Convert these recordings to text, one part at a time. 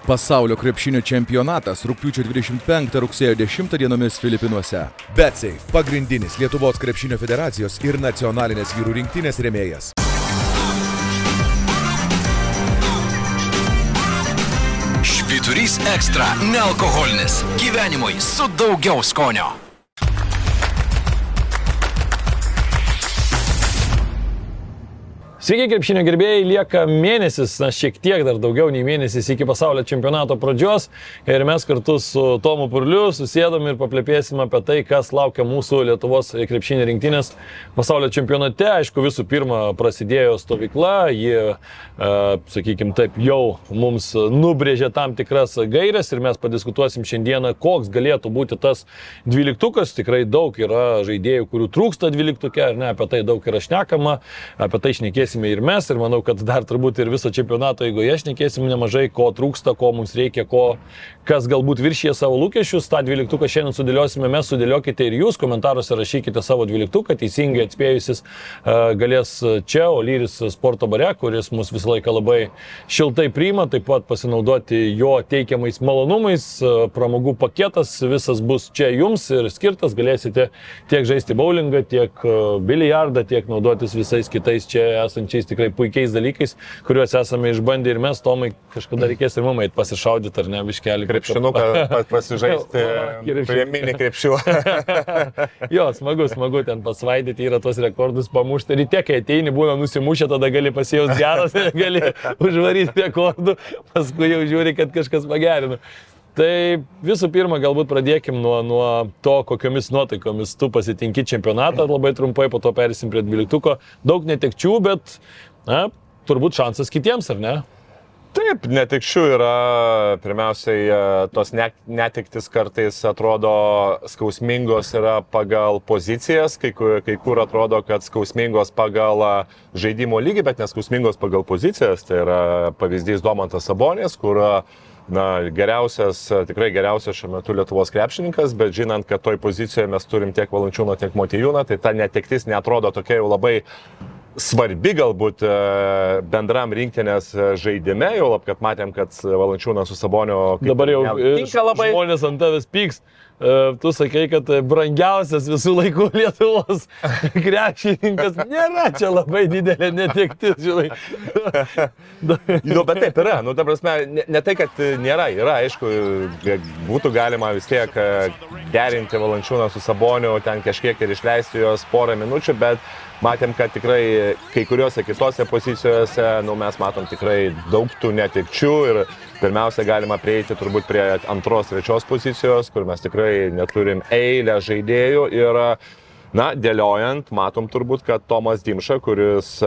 Pasaulio krepšinio čempionatas rugpjūčio 25 rugsėjo 10 dienomis Filipinuose. BetSafe – pagrindinis Lietuvos krepšinio federacijos ir nacionalinės vyrų rinktinės rėmėjas. Švyturys ekstra – nealkoholinis. Gyvenimui su daugiau skonio. Sveiki, krepšinio gerbėjai, lieka mėnesis, šiek tiek dar daugiau nei mėnesis iki pasaulio čempionato pradžios ir mes kartu su Tomu Purliu susėdom ir paplepėsim apie tai, kas laukia mūsų Lietuvos krepšinio rinktinės pasaulio čempionate. Aišku, visų pirma prasidėjo stovykla, ji, sakykime taip, jau mums nubrėžė tam tikras gairias ir mes padiskutuosim šiandieną, koks galėtų būti tas dvyliktukas. Tikrai daug yra žaidėjų, kurių trūksta dvyliktuke, ar ne, apie tai daug yra šnekama, apie tai šnekėsim ir mes, ir manau, kad dar turbūt ir viso čempionato eigoje šnekėsim nemažai, ko trūksta, ko mums reikia, kas galbūt viršyje savo lūkesčius. Ta dvyliktuką šiandien sudėliosime mes, sudėliokite ir jūs, komentaruose rašykite savo dvyliktuką, teisingai atspėjusis galės čia Olyris sporto bare, kuris mus visą laiką labai šiltai priima, taip pat pasinaudoti jo teikiamais malonumais, pramogų paketas visas bus čia jums ir skirtas, galėsite tiek žaisti bowlingą, tiek biliardą, tiek naudotis visais kitais čia esančiais tikrai puikiais dalykais, kuriuos esame išbandę ir mes, Tomai, kažkada reikės ir mum eit pasišaudyti, ar ne, biškelį. Krepšinuką pasižaisti prie mini krepšių. Jo, smagu ten pasvaidyti, yra tos rekordus pamušti. Ryte, kai ateini, būna nusimušę, tada gali pasijaus geras ir gali užvaryti rekordų, paskui jau žiūri, kad kažkas pagerina. Tai visų pirma, galbūt pradėkim nuo to, kokiomis nuotaikomis tu pasitinki čempionatą, labai trumpai, po to perėsim prie dvyliktuko. Daug netekčių, bet turbūt šansas kitiems, ar ne? Taip, netekčių yra, pirmiausiai, tos netektis kartais atrodo skausmingos yra pagal pozicijas, kai kur atrodo, kad skausmingos pagal žaidimo lygį, bet neskausmingos pagal pozicijas. Tai yra pavyzdys Domantas Sabonis, kur tikrai geriausias šiuo metu Lietuvos krepšininkas, bet žinant, kad toj pozicijoje mes turim tiek Valančiūną, tiek Motiejūną, tai ta netektis neatrodo tokia jau labai svarbi galbūt bendram rinktinės žaidime, jau kad matėm, kad Valančiūnas su Saboniu dabar jau žmonės ant tavęs pyks. Tu sakai, kad brangiausias visų laikų Lietuvos krepšininkas nėra čia labai didelė netektis, žinai. Bet taip yra, ta prasme, ne tai, kad nėra, aišku, būtų galima vis tiek derinti Valančiūną su Saboniu, ten kažkiek ir išleisti jos porą minučių, bet matėm, kad tikrai kai kuriuose kitose pozicijose, mes matom tikrai daug tų netekčių ir pirmiausia galima prieiti turbūt prie antros, trečios pozicijos, kur mes tikrai neturim eilę žaidėjų ir, dėliojant, matom turbūt, kad Tomas Dimša, kuris,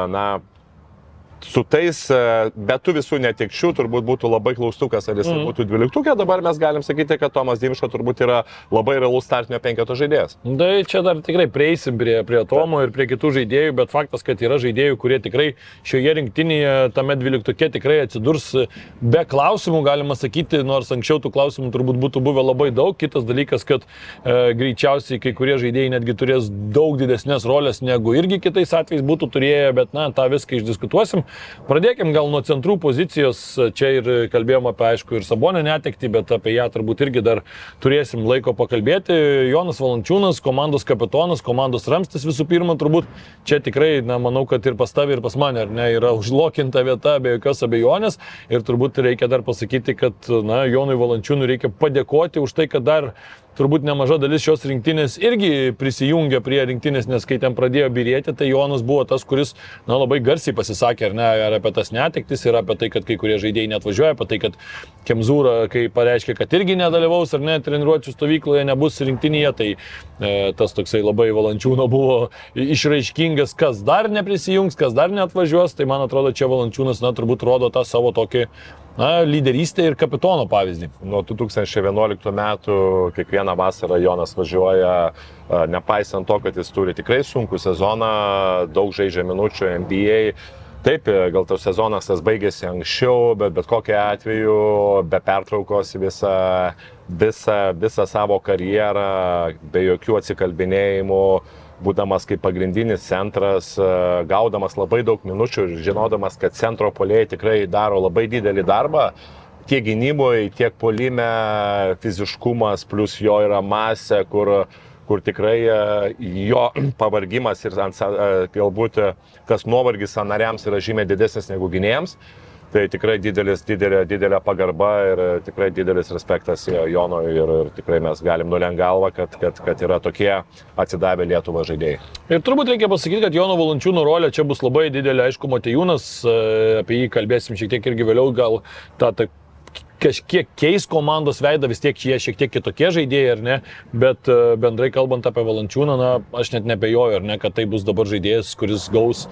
su tais, be tų visų netekčių, turbūt būtų labai klaustukas, ar jis būtų dvyliktukė. Dabar mes galim sakyti, kad Tomas Dimša turbūt yra labai realus startinio penketo žaidėjas. Tai čia dar tikrai prieisim prie Tomo ir prie kitų žaidėjų, bet faktas, kad yra žaidėjų, kurie tikrai šioje rinktinėje, tame dvyliktuke tikrai atsidurs be klausimų, galima sakyti, nors anksčiau tų klausimų turbūt būtų buvę labai daug. Kitas dalykas, kad greičiausiai kai kurie žaidėjai netgi turės daug didesnės rolės, negu irgi kitais atvejais būtų turėję, bet tą viską išdiskutuosim. Pradėkim gal nuo centrų pozicijos, čia ir kalbėjom apie, aišku, ir Sabonio netektį, bet apie ją turbūt irgi dar turėsim laiko pakalbėti. Jonas Valančiūnas, komandos kapitonas, komandos ramstis visų pirma, turbūt čia tikrai, manau, kad ir pas tavį, ir pas mane, ar ne, yra užlokinta vieta be jokios abejonės ir turbūt reikia dar pasakyti, kad, Jonui Valančiūnui reikia padėkoti už tai, kad dar turbūt nemaža dalis šios rinktinės irgi prisijungia prie rinktinės, nes kai ten pradėjo byrėti, tai Jonas buvo tas, kuris labai garsiai pasisakė, ar ne, ir apie tas netektis, ir apie tai, kad kai kurie žaidėjai neatvažiuoja, apie tai, kad Kemzūra, kai pareiškė, kad irgi nedalyvaus, ar ne, treniruočių stovykloje nebus rinktinėje, tai tas toksai labai Valančiūno buvo išraiškingas, kas dar neprisijungs, kas dar neatvažiuos, tai man atrodo, čia Valančiūnas, turbūt rodo tą savo tokį lyderystę ir kapitono pavyzdį. Nuo 2011 metų kiekvieną vasarą Jonas važiuoja, nepaisant to, kad jis turi tikrai sunkų sezoną, daug žaidžia minučių NBA. Taip, gal tas sezonas tas baigėsi anksčiau, bet kokiu atveju be pertraukos visą savo karjerą, be jokių atsikalbinėjimų, būdamas kaip pagrindinis centras, gaudamas labai daug minučių ir žinodamas, kad centro puolėjai tikrai daro labai didelį darbą, tiek gynyboje, tiek puolime fiziškumas, plus jo yra masė, kur tikrai jo pavargimas ir galbūt tas nuovargis nariams yra žymiai didesnis negu gynėjams. Tai tikrai didelė pagarba ir tikrai didelis respektas Jonui ir tikrai mes galim nulenkt galvą, kad yra tokie atsidavę Lietuvą žaidėjai. Ir turbūt reikia pasakyti, kad Jono Valančiūno rolė čia bus labai didelė, aišku, Motiejūnas, apie jį kalbėsim šiek tiek irgi vėliau, gal kažkiek keis komandos veidą, vis tiek jie šiek tiek kitokie žaidėjai, ar ne, bet bendrai kalbant apie Valančiūną, aš net nebejoju, ar ne, kad tai bus dabar žaidėjas, kuris gaus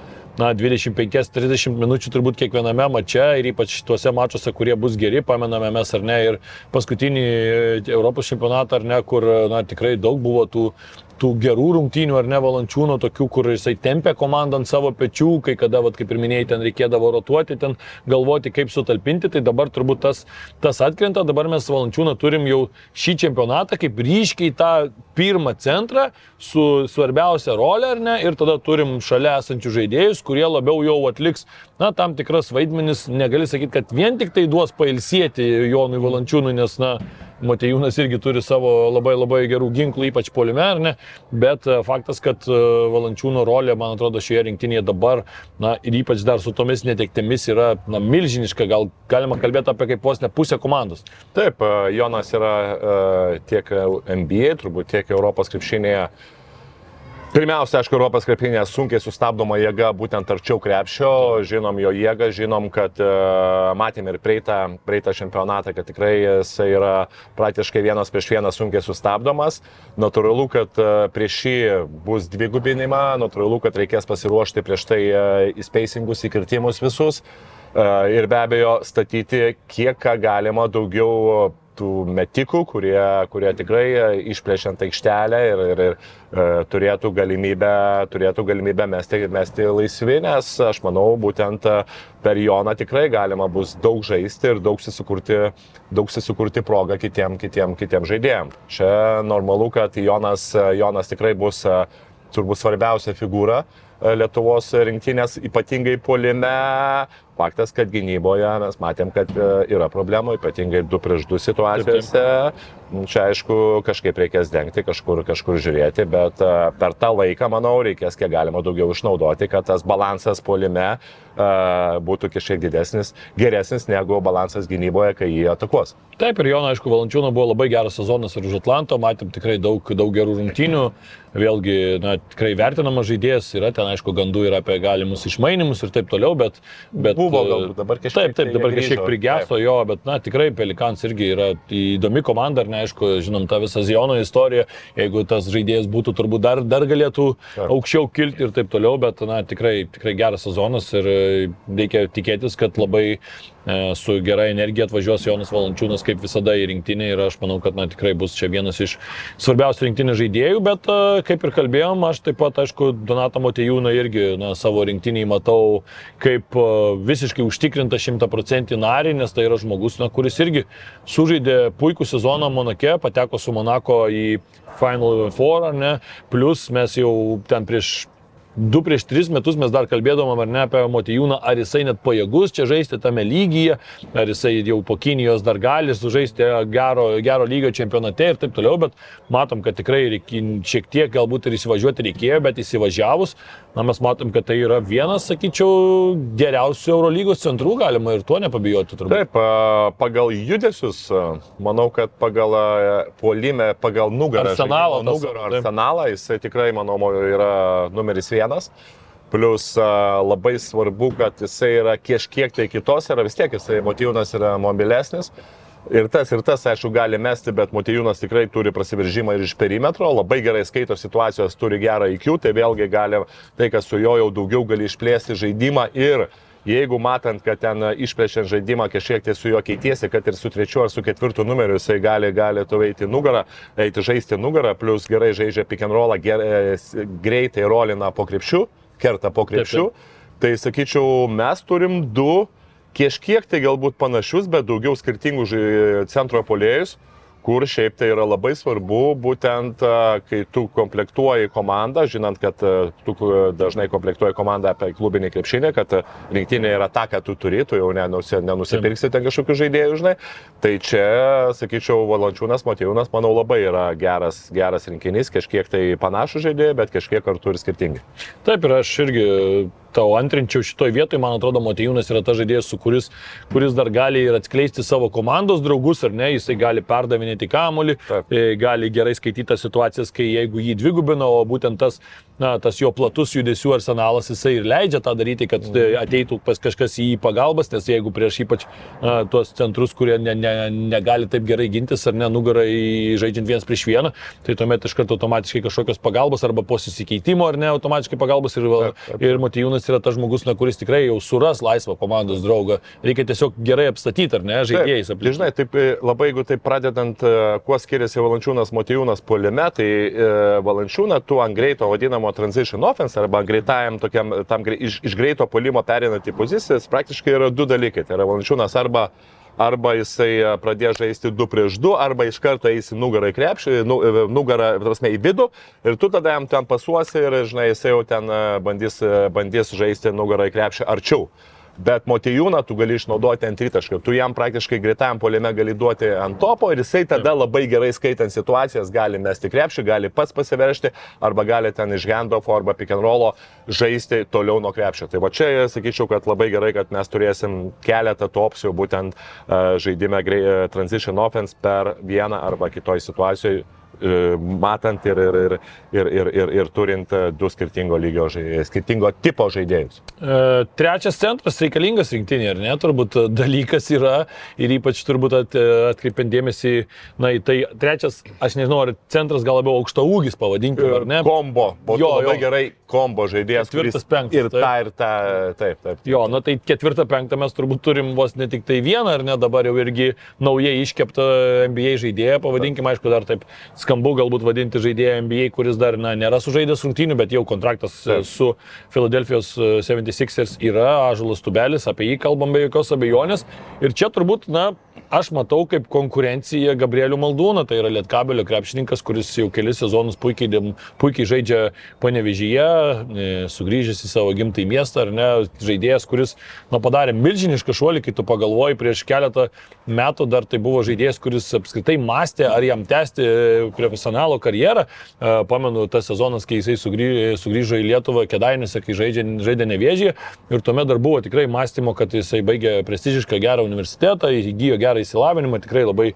25-30 minučių turbūt kiekviename mače ir ypač tuose mačuose, kurie bus geri, pamename mes ar ne, ir paskutinį Europos čempionatą ar ne, kur tikrai daug buvo tų gerų rungtynių ar ne Valančiūno, tokių, kur jisai tempė komandą ant savo pečių, kai kada, kaip ir minėjai, ten reikėdavo rotuoti, ten galvoti, kaip sutalpinti, tai dabar turbūt tas atkrenta, dabar mes Valančiūną turim jau šį čempionatą kaip ryškiai tą pirmą centrą su svarbiausia rolė, ar ne, ir tada turim šalia esančių žaidėjus, kurie labiau jau atliks, tam tikras vaidmenis, negali sakyti, kad vien tik tai duos pailsėti Jonui Valančiūnui, nes, Motiejūnas irgi turi savo labai gerų ginklų, ypač puolime, ar ne, bet faktas, kad Valančiūno rolė, man atrodo, šioje rinktinėje dabar, ir ypač dar su tomis netektėmis yra, milžiniška, gal galima kalbėti apie kaip vos ne pusę komandos. Taip, Jonas yra tiek NBA, turbūt tiek Europos krepšinėje. Pirmiausia, aišku, Europos krepšinėje sunkiai sustabdoma jėga būtent arčiau krepšio, žinom jo jėgą, žinom, kad matėm ir praeitą čempionatą, kad tikrai jis yra praktiškai 1-1 sunkiai sustabdomas. Natūralu, kad prieš šį bus dvigubinimą, natūralu, kad reikės pasiruošti prieš tai įspeisingus, įkirtimus visus ir be abejo statyti kiek galima daugiau tų metikų, kurie tikrai išplėšiant aikštelę ir turėtų galimybę mesti laisvi, nes aš manau, būtent per Joną tikrai galima bus daug žaisti ir daug susikurti progą kitiem žaidėjim. Čia normalu, kad Jonas tikrai bus turbūt svarbiausia figūra Lietuvos rinktinės, ypatingai puolime. Faktas, kad gynyboje mes matėm, kad yra problemų, ypatingai 2-2 situacijose. Čia aišku, kažkaip reikės dengti, kažkur žiūrėti, bet per tą laiką, manau, reikės kiek galima daugiau išnaudoti, kad tas balansas puolime būtų kažkiek didesnis, geresnis negu balansas gynyboje, kai jį atakuos. Taip, ir Jono, aišku, Valančiūno buvo labai geras sezonas ir už Atlanto, matėm tikrai daug gerų rungtynių. Vėlgi, tikrai vertinamas žaidėjas, yra ten, aišku, gandų yra apie galimus išmainimus ir taip toliau, bet buvo galbūt dabar kažkiek. Taip, dabar kažkiek prigeso jo, bet tikrai Pelikans irgi yra įdomi komanda, ar ne, aišku, žinom tą visą Ziono istoriją, jeigu tas žaidėjas būtų, turbūt dar galėtų aukščiau kilti ir taip toliau, bet tikrai geras sezonas ir reikia tikėtis, kad labai su gera energija atvažiuos Jonas Valančiūnas kaip visada į rinktinę ir aš manau, kad tikrai bus čia vienas iš svarbiausių rinktinės žaidėjų, bet kaip ir kalbėjom, aš taip pat, aišku, Donatą Motiejūną irgi savo rinktinėje matau kaip visiškai užtikrintą 100% narį, nes tai yra žmogus, kuris irgi sužaidė puikų sezoną Monake, pateko su Monako į Final Four, ar ne, plus mes jau ten prieš 2-3 metus mes dar kalbėdavom, ar ne, apie Motiejūną, ar jisai net pajėgus čia žaisti tame lygyje, ar jisai jau po Kinijos dar gali sužaisti gero lygio čempionate ir taip toliau, bet matom, kad tikrai šiek tiek galbūt ir įsivažiuoti reikėjo, bet įsivažiavus, mes matom, kad tai yra vienas, sakyčiau, geriausių Eurolygos centrų, galima ir tuo nepabijoti turbūt. Taip, pagal judesius, manau, kad pagal puolimę, pagal nugarą, arsenalą, jisai tikrai, manau, yra numeris 1. Plus labai svarbu, kad jisai yra kažkiek tai kitos, vis tiek jisai Motiejūnas yra mobilesnis. Ir tas, aišku, gali mesti, bet Motiejūnas tikrai turi prasiveržimą ir iš perimetro, labai gerai skaito situacijos, turi gerą IQ, tai vėlgi gali, tai kas su jo jau daugiau gali išplėsti žaidimą ir jeigu matant, kad ten išplėšiant žaidimą kažkiek tai su juo keitiesi, kad ir su 3 ar su 4 numeriu jisai gali tu eiti žaisti nugarą, plus gerai žaidžia pick and rollą, greitai rolina po krepšiu, kerta po krepšiu. Tai sakyčiau, mes turim 2 kažkiek tai galbūt panašius, bet daugiau skirtingų centro puolėjus, kur šiaip tai yra labai svarbu, būtent kai tu komplektuoji komandą, žinant, kad tu dažnai komplektuoji komandą apie klubinį krepšinį, kad rinktinė yra ta, ką tu turi, tu jau nenusipirksi ten kažkokių žaidėjų, žinai. Tai čia, sakyčiau, Valančiūnas, Motiejūnas, manau, labai yra geras rinkinys, kažkiek tai panašų žaidėjai, bet kažkiek kartu ir skirtingi. Taip, ir aš irgi tau antrinčiau šitoj vietoj, man atrodo, Motiejūnas yra ta žaidėjas, kuris dar gali ir atskleisti savo komandos draugus, ar ne, jisai gali perdavinėti kamuolį, gali gerai skaityti tas situacijas, kai jeigu jį dvigubino, o būtent tas jo platus judesių arsenalas, jisai ir leidžia tą daryti, kad ateitų pas kažkas į pagalbas, nes jeigu prieš ypač tuos centrus, kurie negali taip gerai gintis, ar ne, nugarai žaidžiant vienas prieš vieną, tai tuomet iš karto automatiškai kažkokios pagalbos arba po susikeitimo, ar ne, automatiškai pagalbos ir Motiejūnas yra tas žmogus, kuris tikrai jau suras laisvą komandos draugą. Reikia tiesiog gerai apstatyti, ar ne, žaidėjais. Tai žinai, taip labai, jeigu taip pradedant, kuo skiriasi Valančiūnas, Motiejūnas puolime, tai Valančiūną tu ant greito vadinamo transition offense arba greitajam tokiam, iš greito puolimo pereinant į pozicijas, praktiškai yra du dalykai. Tai yra Valančiūnas arba jisai pradės žaisti 2 prieš 2, arba iš karto eisi nugarą į krepšį, nugarą į vidų ir tu tada jam ten pasuosi ir, žinai, jisai jau ten bandys žaisti nugarą į krepšį arčiau. Bet Motiejūną tu gali išnaudoti ant tritaškio, tu jam praktiškai greitajam puolime gali duoti ant topo ir jisai tada labai gerai skaitant situacijas gali mesti krepšį, gali pats pasiveršti arba gali ten iš handoffo arba pick and rollo žaisti toliau nuo krepšio. Tai va čia sakyčiau, kad labai gerai, kad mes turėsim keletą tų opcijų būtent žaidime transition offense per vieną arba kitoj situacijoje, matant ir turint 2 skirtingo lygio žaidėjus, skirtingo tipo žaidėjus. Trečias centras reikalingas rinktinė, ar ne? Turbūt dalykas yra ir ypač turbūt atkreipiant dėmesį, į tai trečias, aš nežinau, ar centras gal labiau aukšto ūgis pavadinkime, ar ne? Kombo, labai gerai kombo žaidėjas. 4-5. Ir tą, taip. Jo, tai 4-5 mes turbūt turim vos ne tik tai vieną, ar ne, dabar jau irgi naujai iškeptą NBA žaidėją, pavadinkime, aišku, dar taip skambu galbūt vadinti žaidėją NBA, kuris dar nėra sužaidęs rungtynių, bet jau kontraktas su Philadelphia's 76ers yra, Ąžuolas Tubelis, apie jį kalbam be jokios abejonės. Ir čia turbūt, aš matau kaip konkurenciją Gabrielių Maldūną, tai yra Lietkabelio krepšininkas, kuris jau kelis sezonus puikiai žaidžia Panevėžyje, sugrįžęs į savo gimtąjį miestą, ar ne, žaidėjas, kuris padarė milžinišką šuolį, kai tu pagalvoji, prieš keletą metų dar tai buvo žaidėjas, kuris apskritai mąstė, ar jam tęsti profesionalo karjerą. Pamenu tas sezonas, kai jisai sugrįžo į Lietuvą Kėdainiuose, kai žaidė Nevėžyje, ir tuomet dar buvo tikrai mąstymo, kad jisai baigė prestižišką gerą universitetą, įgijo gerą įsilavinimą, tikrai labai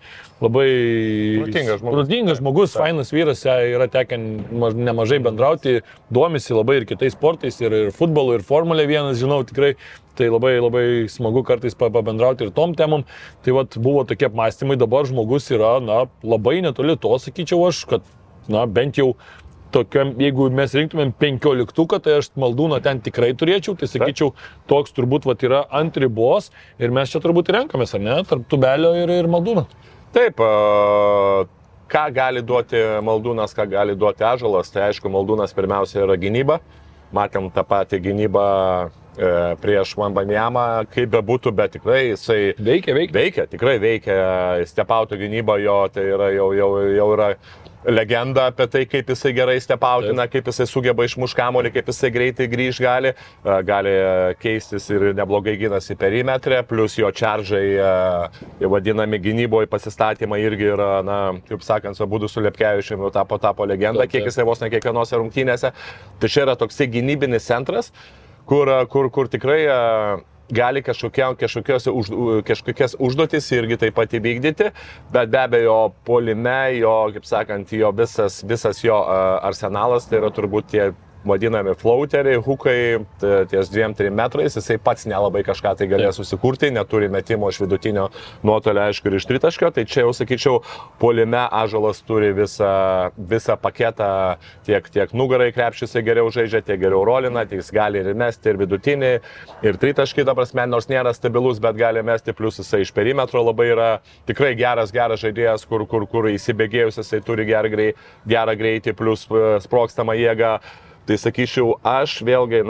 protingas žmogus, fainas vyras, yra tekę nemažai bendrauti, domisi labai ir kitais sportais, ir futbolu, ir Formulė 1, žinau, tikrai. Tai labai smagu kartais pabendrauti ir tom temom. Tai buvo tokie apmąstymai, dabar žmogus yra, labai netoli to, sakyčiau aš, kad, bent jau tokiam, jeigu mes rinktumėm 15, tai aš Maldūną ten tikrai turėčiau, tai sakyčiau, toks turbūt yra ant ribos ir mes čia turbūt renkamės, ar ne, tarp Tubelio ir Maldūno. Taip, ką gali duoti Maldūnas, ką gali duoti Ąžuolas, tai aišku, Maldūnas pirmiausia yra gynyba, matėm tą patį gynybą prieš Wembanyamą, kaip bebūtų, bet tikrai jisai tikrai veikia, stepauto gynyba jo, tai yra jau yra legenda apie tai, kaip jisai gerai stepautina, kaip jisai sugeba išmušti kamuolį, kaip jisai greitai grįž gali keistis ir neblogai ginasi perimetre, plus jo čaržai, vadinami gynyboje pasistatymai irgi yra, kaip sakant, abudu su Lepkevičiumi tapo legenda, kiek jisai vos ne kiekvienose rungtynėse. Tai čia yra toksai gynybinis centras, kur tikrai gali kažkokias užduotis irgi taip pat įvykdyti, bet be abejo puolime jo, kaip sakant, jo visas jo arsenalas, tai yra turbūt tie vadinami floateriai, hukai, ties 2-3 metrais, jisai pats nelabai kažką tai galės susikurti, neturi metimo iš vidutinio nuotolio, aišku, ir iš tritaškio, tai čia jau sakyčiau, puolime Ąžuolas turi visą paketą, tiek nugarai krepšys geriau žaidžia, tiek geriau rolina, tiek jis gali ir mesti, ir vidutinį, ir tritaškį, ta prasme, nors nėra stabilus, bet gali mesti, plus jisai iš perimetro labai yra tikrai geras žaidėjas, kur įsibėgėjus jisai turi gerą greitį, plus sprogstamą jėgą. Tai sakyčiau, aš vėlgi,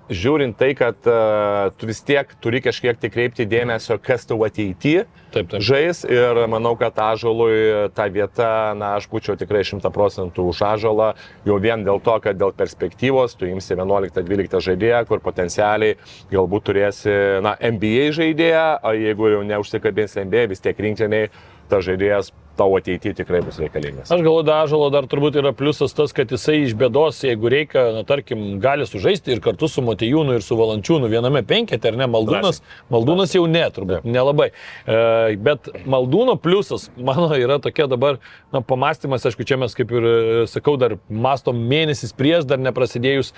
žiūrint tai, kad tu vis tiek turi kažkiek tik kreipti dėmesio, kas tau ateityje žais ir manau, kad Ąžuolui ta vieta, aš būčiau tikrai 100% už Ąžuolą, jau vien dėl to, kad dėl perspektyvos tu imsi 11-12 žaidėją, kur potencialiai galbūt turėsi NBA žaidėją, o jeigu jau neužsikabinsi NBA, vis tiek rinktiniai ta žaidėjas tavo ateityje tikrai bus reikalingas. Aš galvoju, Ąžuolo dar turbūt yra pliusas tas, kad jisai iš bėdos, jeigu reikia, tarkim, gali sužaisti ir kartu su Motiejūnu ir su Valančiūnu viename penkete, ar ne, Maldūnas jau ne, turbūt, nelabai. Bet Maldūno pliusas, mano, yra tokia dabar, pamastymas, aišku, čia mes, kaip ir sakau, dar mastom mėnesis prieš, dar neprasidėjus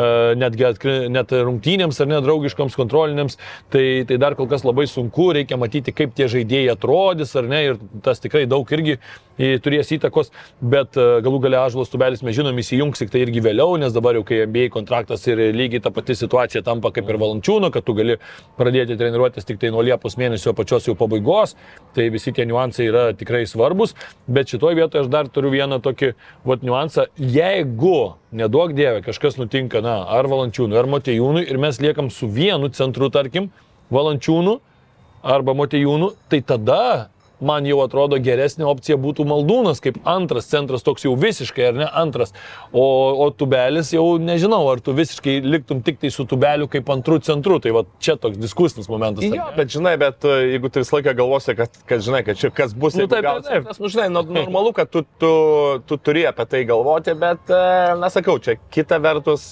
net rungtynėms ar ne, draugiškoms kontrolinėms, tai dar kol kas labai sunku, reikia matyti, kaip tie žaidėjai atrodys, ar ne, ir tas tikrai daug irgi turės įtakos, bet galų gale Ąžuolas Tubelis, mes žinom, įsijungs tik tai irgi vėliau, nes dabar jau kai NBA kontraktas ir lygiai ta pati situacija tampa kaip ir Valančiūno, kad tu gali pradėti treniruotis tik tai nuo Liepos mėnesio pačios jau pabaigos, tai visi tie niuansai yra tikrai svarbus, bet šitoje vietoje aš dar turiu vieną tokį niuansą, jeigu, neduok dieve, kažkas nutinka, ar Valančiūnui, ar Motiejūnui ir mes liekam su vienu centru, tarkim, Valančiūnu arba Motiejūnu, tai tada man jau atrodo geresnė opcija būtų Maldūnas kaip antras centras, toks jau visiškai, ar ne, antras. O Tubelis jau nežinau, ar tu visiškai liktum tik tai su Tubeliu kaip antrų centru. Tai va čia toks diskusinis momentas. Jo, bet jeigu tu visą laiką galvosi, kad žinai, kad čia kas bus, žinai, normalu, kad tu turi apie tai galvoti, bet, nesakau, čia kita vertus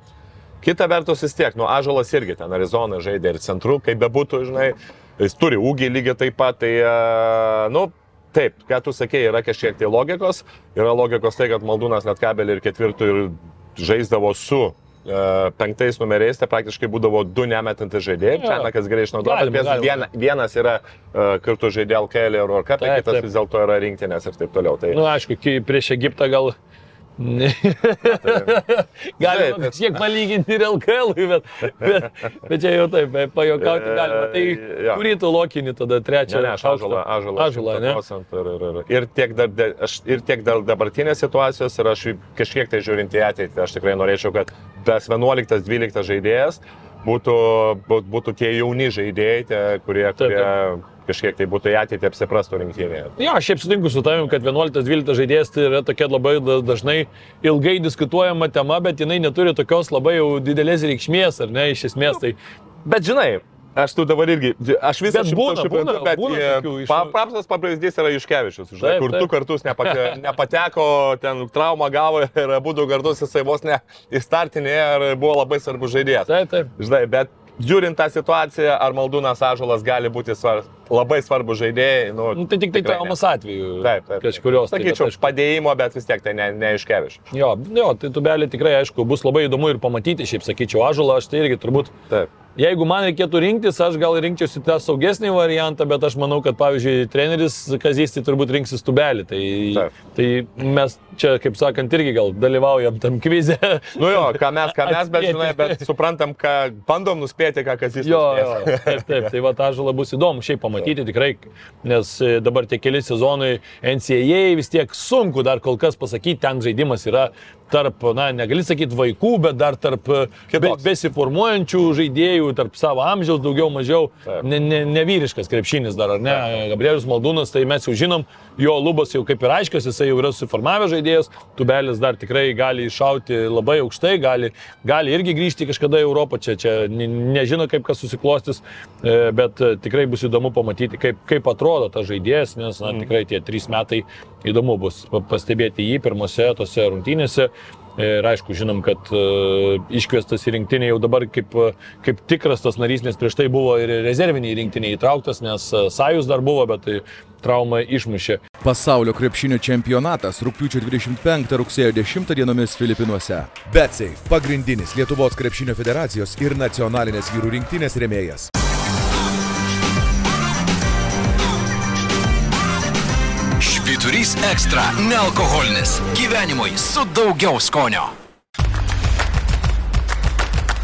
vis tiek, Ąžuolas irgi ten Arizona žaidė ir centru, kaip bebūtų, žinai, jis turi ūgį lygiai taip pat, tai, taip, ką tu sakei, yra kažkiek tai logikos, yra logikos tai, kad Maldūnas Lietkabelį ir ketvirtų ir žaisdavo su 5 numeriais, tai praktiškai būdavo 2 nemetantys žaidėjai, čia kas gerai išnaudoja, vienas yra kartu žaidė LKL ir Eurocup, kitas vis dėlto yra rinktinės ir taip toliau. Tai... Aišku, prieš Egiptą gal... Galima šiek palyginti ir LKL-ui, bet čia jau taip, pajokauti galima. Tai kurį tu lokinį tada trečią? Ne, aš Ąžuolą, ne? Ir tiek dėl dabartinės situacijos ir aš kažkiek tai žiūrint į ateitį, aš tikrai norėčiau, kad tas 11-12 žaidėjas būtų tie jauni žaidėjai, kurie kažkiek tai būtų į ateitį apsiprastų rinktinėje. Jo, aš šiaip sutinku su tavim, kad 11-12 žaidėjas tai yra tokia labai dažnai ilgai diskutuojama tema, bet jinai neturi tokios labai jau didelės reikšmės, ar ne, iš esmės tai. Bet žinai, aš tu dabar irgi, aš visą suprantu, bet paprastas pavyzdys yra Juškevičius, žinai, kur 2 kartus nepateko, ten traumą gavo ir abu 2 kartus jisai vos ne įstartinėje ir buvo labai svarbus žaidėjas. Taip. Žinai, bet žiūrint tą situaciją, ar Maldūnas Ąžuolas gali būti labai svarbus žaidėjai. Tai tik tai traumas atveju. Taip. Kažkurios. Sakyčiau, padėjimo, bet vis tiek tai ne Juškevičius. Jo, tai Tubelį tikrai, aišku, bus labai įdomu ir pamatyti, šiaip sakyčiau, Ąžuolą, aš tai irgi turbūt. Taip. Jeigu man reikėtų rinktis, aš gal rinkčiausi tą saugesnį variantą, bet aš manau, kad, pavyzdžiui, treneris Kazys tai turbūt rinksis Tubelį. Tai mes čia, kaip sakant, irgi gal dalyvaujam tam kvize. Ką mes, bet suprantam, bandom nuspėti, ką Kazys nuspės. Taip, tai va, Ąžuolą bus įdomu šiaip pamatyti tikrai, nes dabar tie keli sezonai NCAA vis tiek sunku dar kol kas pasakyti, ten žaidimas yra tarp, negali sakyti vaikų, bet dar tarp besiformuojančių žaidėjų, tarp savo amžiaus daugiau mažiau, nevyriškas krepšinis dar, ar ne? Gabrielius Maldūnas, tai mes jau žinom, jo lubos jau kaip ir aiškios, jisai jau yra susiformavęs žaidėjas, Tubelis dar tikrai gali iššauti labai aukštai, gali irgi grįžti kažkada į Europą, čia nežino kaip kas susiklostys, bet tikrai bus įdomu pamatyti, kaip atrodo tas žaidėjas, nes tikrai tie 3 metai įdomu bus pastebėti jį pirmose tose rungtynėse. Ir aišku, žinom, kad iškviestas į rinktinį jau dabar kaip tikras tas narys, nes prieš tai buvo ir rezerviniai rinktinį įtrauktas, nes Sajus dar buvo, bet traumą išmušė. Pasaulio krepšinio čempionatas rugpjūčio 25 rugsėjo 10 dienomis Filipinuose. Betsafe – pagrindinis Lietuvos krepšinio federacijos ir nacionalinės vyrų rinktinės rėmėjas. Švyturys ekstra – nealkoholinis. Gyvenimui su daugiau skonio.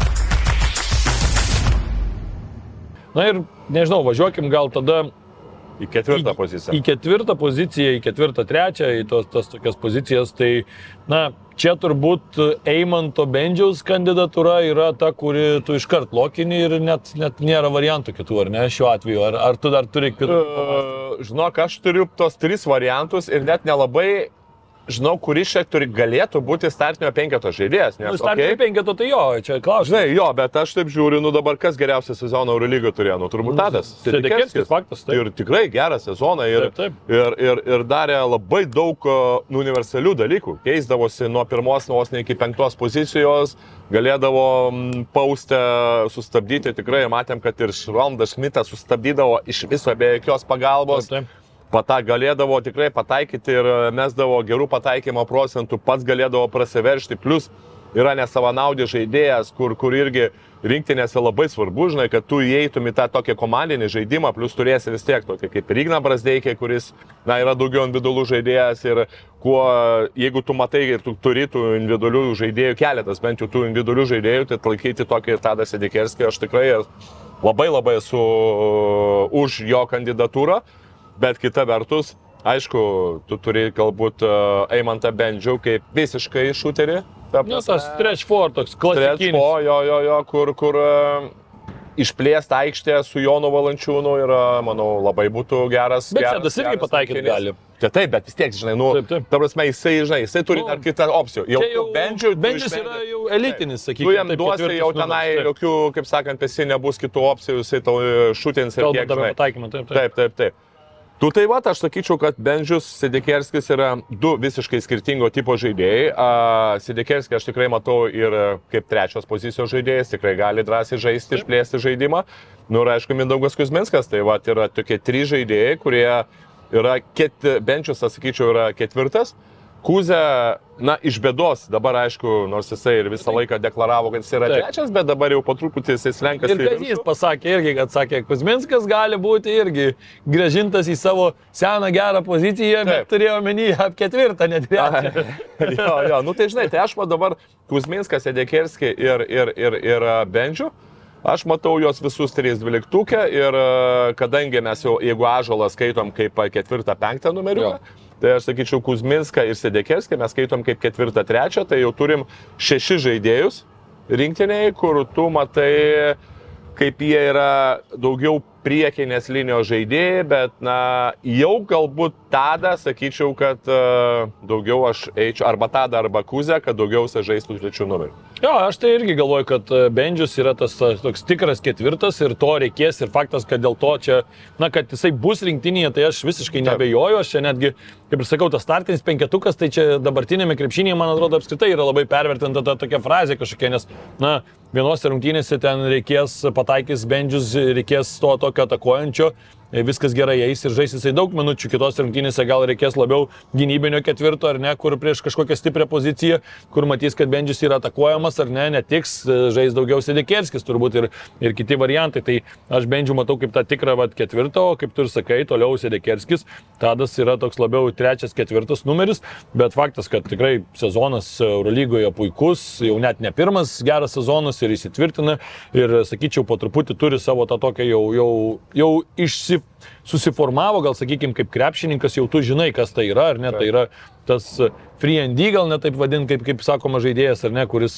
Na ir, nežinau, važiuokim gal tada Į ketvirtą poziciją. Į ketvirtą poziciją, į ketvirtą, trečią, į tas tokias pozicijas, tai, na, čia turbūt Eimanto Bendžiaus kandidatūra yra ta, kuri tu iškart lokini ir net nėra variantų kitų, ar ne, šiuo atveju, ar tu dar turi kitų? Žinok, aš turiu tos 3 variantus ir net nelabai žinau, kuris čia galėtų būti startinio 5 žaidėjas. Nes, startinio 5 tai jo, čia klausimas. Žinai, jo, bet aš taip žiūriu, dabar kas geriausią sezoną Eurolygoje turėjo, turbūt Tadas. Sedekerskis, faktas. Taip. Ir tikrai gerą sezoną taip. Ir darė labai daug universalių dalykų. Keisdavosi nuo 1 iki 5 pozicijos, galėdavo paustę sustabdyti, tikrai matėm, kad ir Ronaldas Šmitas sustabdydavo iš viso be jokios pagalbos. Taip. Galėdavo tikrai pataikyti ir mesdavo gerų pataikymo procentų, pats galėdavo prasiveršti, plus yra nesavanaudė žaidėjas, kur irgi rinktinėse labai svarbu, žinai, kad tu įeitum į tą tokį komandinį žaidimą, plus turėsi vis tiek tokį kaip Igna Brazdeikė, kuris, na, yra daugiau individualų žaidėjas ir jeigu tu matai ir tu turi tų individualių žaidėjų keletas, bent jau tų individualių žaidėjų, tai laikyti tokį Tadą Sedekerskį, aš tikrai labai esu už jo kandidatūrą. Bet kita vertus, aišku, tu turi galbūt Eimantą Bendžių kaip visiškai šuterį. Tas stretch four toks klasikinis. Stretch four, kur išplėsta aikštė su Jonu Valančiūnu ir, manau, labai būtų geras. Bet Sedas irgi pataikyti gali. Taip, bet vis tiek, žinai, ta prasme, jisai turi dar kitą opcijų. Bendžius yra jau elitinis, sakykime. Tu jam duosi jau tenai jokių, kaip sakant, esi nebus kitų opcijų, jisai tau šutins ir tiek. Kalbant apie pataikymą, taip. Tu tai va, aš sakyčiau, kad Bendžius, Sedekerskis yra 2 visiškai skirtingo tipo žaidėjai. Sedekerskį aš tikrai matau ir kaip 3 pozicijos žaidėjas, tikrai gali drąsiai žaisti, išplėsti žaidimą. Nu ir aišku, Mindaugas Kuzminskas, tai va, yra tokie 3 žaidėjai, kurie yra, Bendžius, aš sakyčiau, yra 4. Kuzė, na, iš bėdos, dabar aišku, nors jisai ir visą laiką deklaravo, kad jis yra 3, bet dabar jau po truputį jis slenkasi. Ir Kazys pasakė irgi, kad sakė, Kuzminskas gali būti irgi grąžintas į savo seną gerą poziciją, bet turėjo omeny ap 4, ne 3. Jo, nu tai žinai, tai aš dabar Kuzminskas, Sedekerskį ir Bendžių. Aš matau juos visus 3 dvyliktukę ir kadangi mes jau, jeigu Ąžuolą skaitom kaip 4-5 numeriuką, tai aš sakyčiau Kuzminską ir Sedekerskį mes skaitom kaip 4-3, tai jau turim 6 žaidėjus rinktiniai, kur tu matai, kaip jie yra daugiau priekinės linijos žaidėjai, bet, na, jau galbūt Tadą, sakyčiau, kad daugiau aš eičiau arba Tadą, arba Kuzę, kad daugiausia žaistų 3 numerių. Jo, aš tai irgi galvoju, kad Bendžius yra tas toks tikras 4 ir to reikės ir faktas, kad dėl to čia, na, kad jisai bus rinktinėje, tai aš visiškai nebejoju, aš čia netgi, kaip ir sakau, tas startinis 5, tai čia dabartinėme krepšinėje, man atrodo, apskritai yra labai pervertinta ta tokia frazė kažkokia, nes, na, vienose rungtynėse ten reikės pataikys Bendžius, reikės to tokio atakuojančio, viskas gerai eis ir žais jisai daug minučių, kitos rungtynėse gal reikės labiau gynybinio 4, ar ne, kur prieš kažkokią stiprią poziciją, kur matys, kad Bendžius yra atakuojamas, ar ne, netiks, žais daugiau Sedekerskis turbūt ir kiti variantai. Tai aš Bendžių matau kaip tą tikrą 4, o kaip tu ir sakai, toliau Sedekerskis, Tadas yra toks labiau 3-4 numeris, bet faktas, kad tikrai sezonas Eurolygoje puikus, jau net ne pirmas geras sezonas ir įsitvirtina ir, sakyčiau, po truputį turi savo tą tokią jau susiformavo, gal sakykime, kaip krepšininkas, jau tu žinai, kas tai yra, ar ne, tai yra tas free and D, gal net taip vadint, kaip sakoma žaidėjas, ar ne, kuris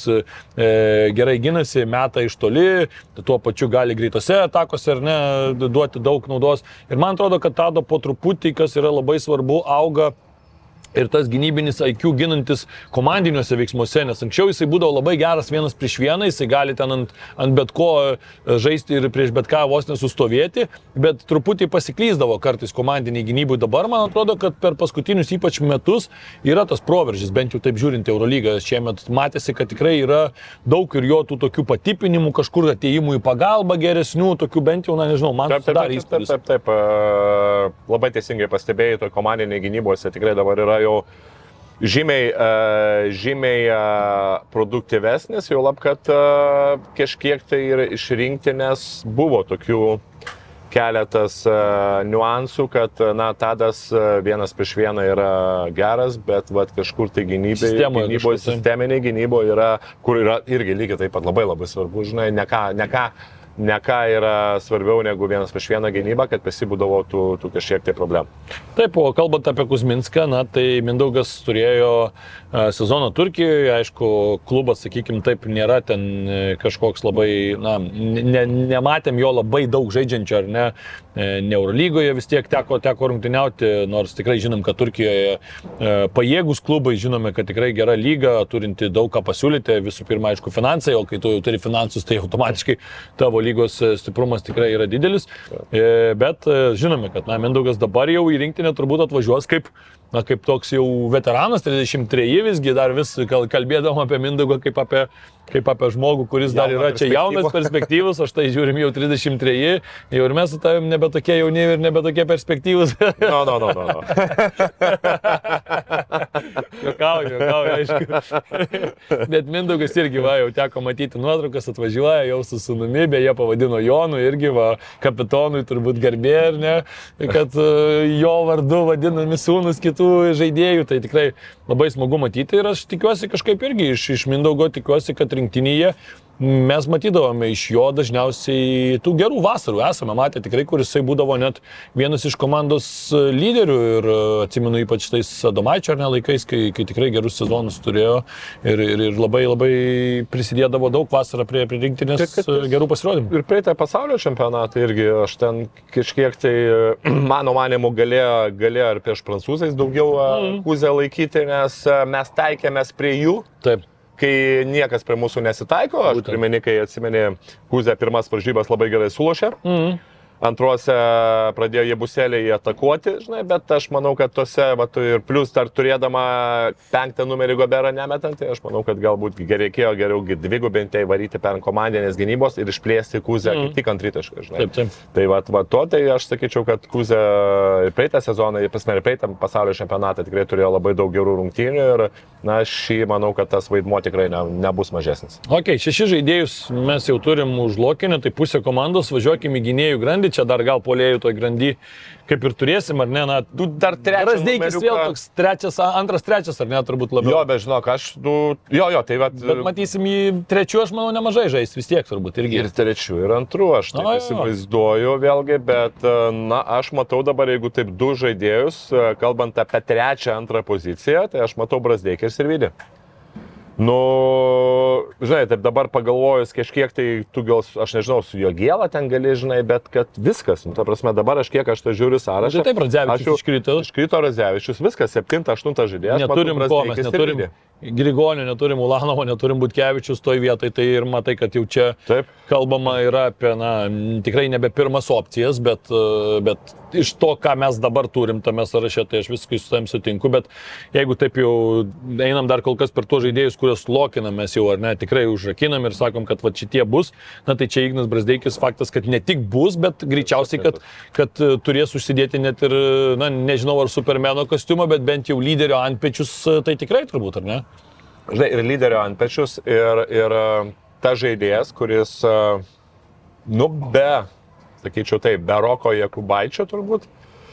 gerai ginasi, meta iš toli, tuo pačiu gali greitose atakose, ar ne, duoti daug naudos. Ir man atrodo, kad Tado po truputį, kas yra labai svarbu, auga ir tas gynybinis IQ ginantis komandiniuose veiksmuose, nes anksčiau jisai būdavo labai geras 1-1, jisai gali ten ant bet ko žaisti ir prieš bet ką vos nesustovėti, bet truputį pasiklyzdavo kartais komandiniai gynybui. Dabar man atrodo, kad per paskutinius ypač metus yra tas proveržis, bent jau taip žiūrint Eurolygą. Šiemet matėsi, kad tikrai yra daug ir jo tų tokių patipinimų, kažkur atėjimų į pagalbą geresnių, tokių bent jau, na nežinau, man sudarė įspūdis. Taip, labai teisingai pastebėjai, to komandiniai gynybose tikrai dabar yra jau žymiai produktyvesnis, jau lab, kad kažkiek tai ir iš rinktinės buvo tokių keletas niuansų, kad, na, Tadas 1-1 yra geras, bet kažkur tai sisteminiai gynyboje yra, kur yra irgi lygiai taip pat labai svarbu, žinai, ne ką ne ką yra svarbiau negu 1-1 gynybą, kad pasibūdavo tų kažkiek tai problemų. Taip, o kalbant apie Kuzminską, na, tai Mindaugas turėjo sezoną Turkijoje, aišku, klubas, sakykime, taip nėra ten kažkoks labai, na, nematėm jo labai daug žaidžiančio, ar ne, Eurolygoje vis tiek teko rungtyniauti, nors tikrai žinom, kad Turkijoje pajėgus klubai, žinome, kad tikrai gera lyga, turinti daug ką pasiūlyti, visų pirma, aišku, finansai, o kai tu jau turi finansus, tai automatiškai tavo lygos stiprumas tikrai yra didelis, bet žinome, kad Mindaugas dabar jau į rinktinę turbūt atvažiuos kaip toks jau veteranas, 33 visgi, dar vis kalbėdam apie Mindaugą kaip apie žmogų, kuris dar yra čia jaunas, perspektyvus, aš tai žiūrim jau 33, jau ir mes su tavim nebe tokie jauni ir nebe tokie perspektyvus. No. Juokauju, aišku. Bet Mindaugas irgi, jau teko matyti nuotraukas, atvažiuoja jau su sūnumi, beje pavadino Jonu, irgi kapitonui turbūt garbė, ar ne, kad jo vardu vadinami sūnus kitų žaidėjų, tai tikrai labai smagu matyti ir aš tikiuosi kažkaip irgi iš Mindaugo, tikiuosi, kad rinktinėje mes matydavome iš jo dažniausiai tų gerų vasarų, esame matę tikrai, kur jisai būdavo net vienas iš komandos lyderių ir atsimenu ypač tais Adomaičio ar ne laikais, kai tikrai gerus sezonus turėjo ir labai prisidėdavo daug vasarą prie rinktinės gerų pasirodymų. Ir praeitą pasaulio čempionatą irgi aš ten kažkiek tai, mano manimu, galėjo ir prieš prancūzais daugiau Kuzę laikyti, nes mes taikėmės prie jų. Taip. Kai niekas prie mūsų nesitaiko, aš primeni, kai atsimeni, Kuzė pirmas varžybas labai gerai sulošė. Antruose pradėjo Jebuseliai atakuoti, žinai, bet aš manau, kad tose, ir plus dar turėdama 5 numerį Goberą nemetant, tai aš manau, kad galbūt reikėjo geriau dvigubinti įvaryti per komandinės gynybos ir išplėsti Kuzę kaip tik ant tritaškio, žinai. Taip. Tai tai aš sakyčiau, kad Kuzė ir praeitą sezoną, ir praeitą pasaulio čempionatą tikrai turėjo labai daug gerų rungtynių ir, šį manau, kad tas vaidmuo tikrai nebus mažesnis. Ok, 6 žaidėjus mes jau turim užlokinę, tai pusė komandos, važiuokim į gynėjų grandį. Čia dar gal puolėjų toj grandy kaip ir turėsim, ar ne? Tu dar trečias. Brasdeikis vėl toks antras, trečias, ar ne, turbūt labiau. Jo, bet žinok, tai va. Bet matysim į trečių, aš manau, nemažai žais vis tiek turbūt irgi. Ir trečių, ir antrų, aš taip įsivaizduoju vėlgi, bet, aš matau dabar, jeigu taip 2 žaidėjus, kalbant apie trečią, antrą poziciją, tai aš matau Brasdeikį ir Sirvidį. Žinai, taip dabar pagalvojus kažkiek, tai tu gal, aš nežinau, su Jogėla ten gali, žinai, bet kad viskas, ta prasme, dabar aš kiek aš tą žiūriu sąrašą. Taip, Radzevičius iškrito. Iškrito Radzevičius, viskas, 7-8 žaidėjas. Neturim ko, mes neturim Grigonio, neturim Ulanovo, neturim Butkevičius toj vietoj, tai ir matai, kad jau čia kalbama yra apie, tikrai nebe pirmas opcijas, bet iš to, ką mes dabar turim tame sąraše, tai aš viskai su tam sutinku, bet jeigu taip jau einam dar kol kas per tuos žaidėjus, kuriuos lokinam, mes jau ar ne, tikrai užrakinam ir sakom, kad va šitie bus, tai čia Ignas Brasdeikis faktas, kad ne tik bus, bet greičiausiai, kad turės užsidėti net ir, nežinau, ar Supermeno kostiumą, bet bent jau lyderio antpečius, tai tikrai turbūt, ar ne? Žinai, ir lyderio antpečius, ir ta žaidėjas, kuris, sakyčiau taip, be Roko Jakubaičio turbūt,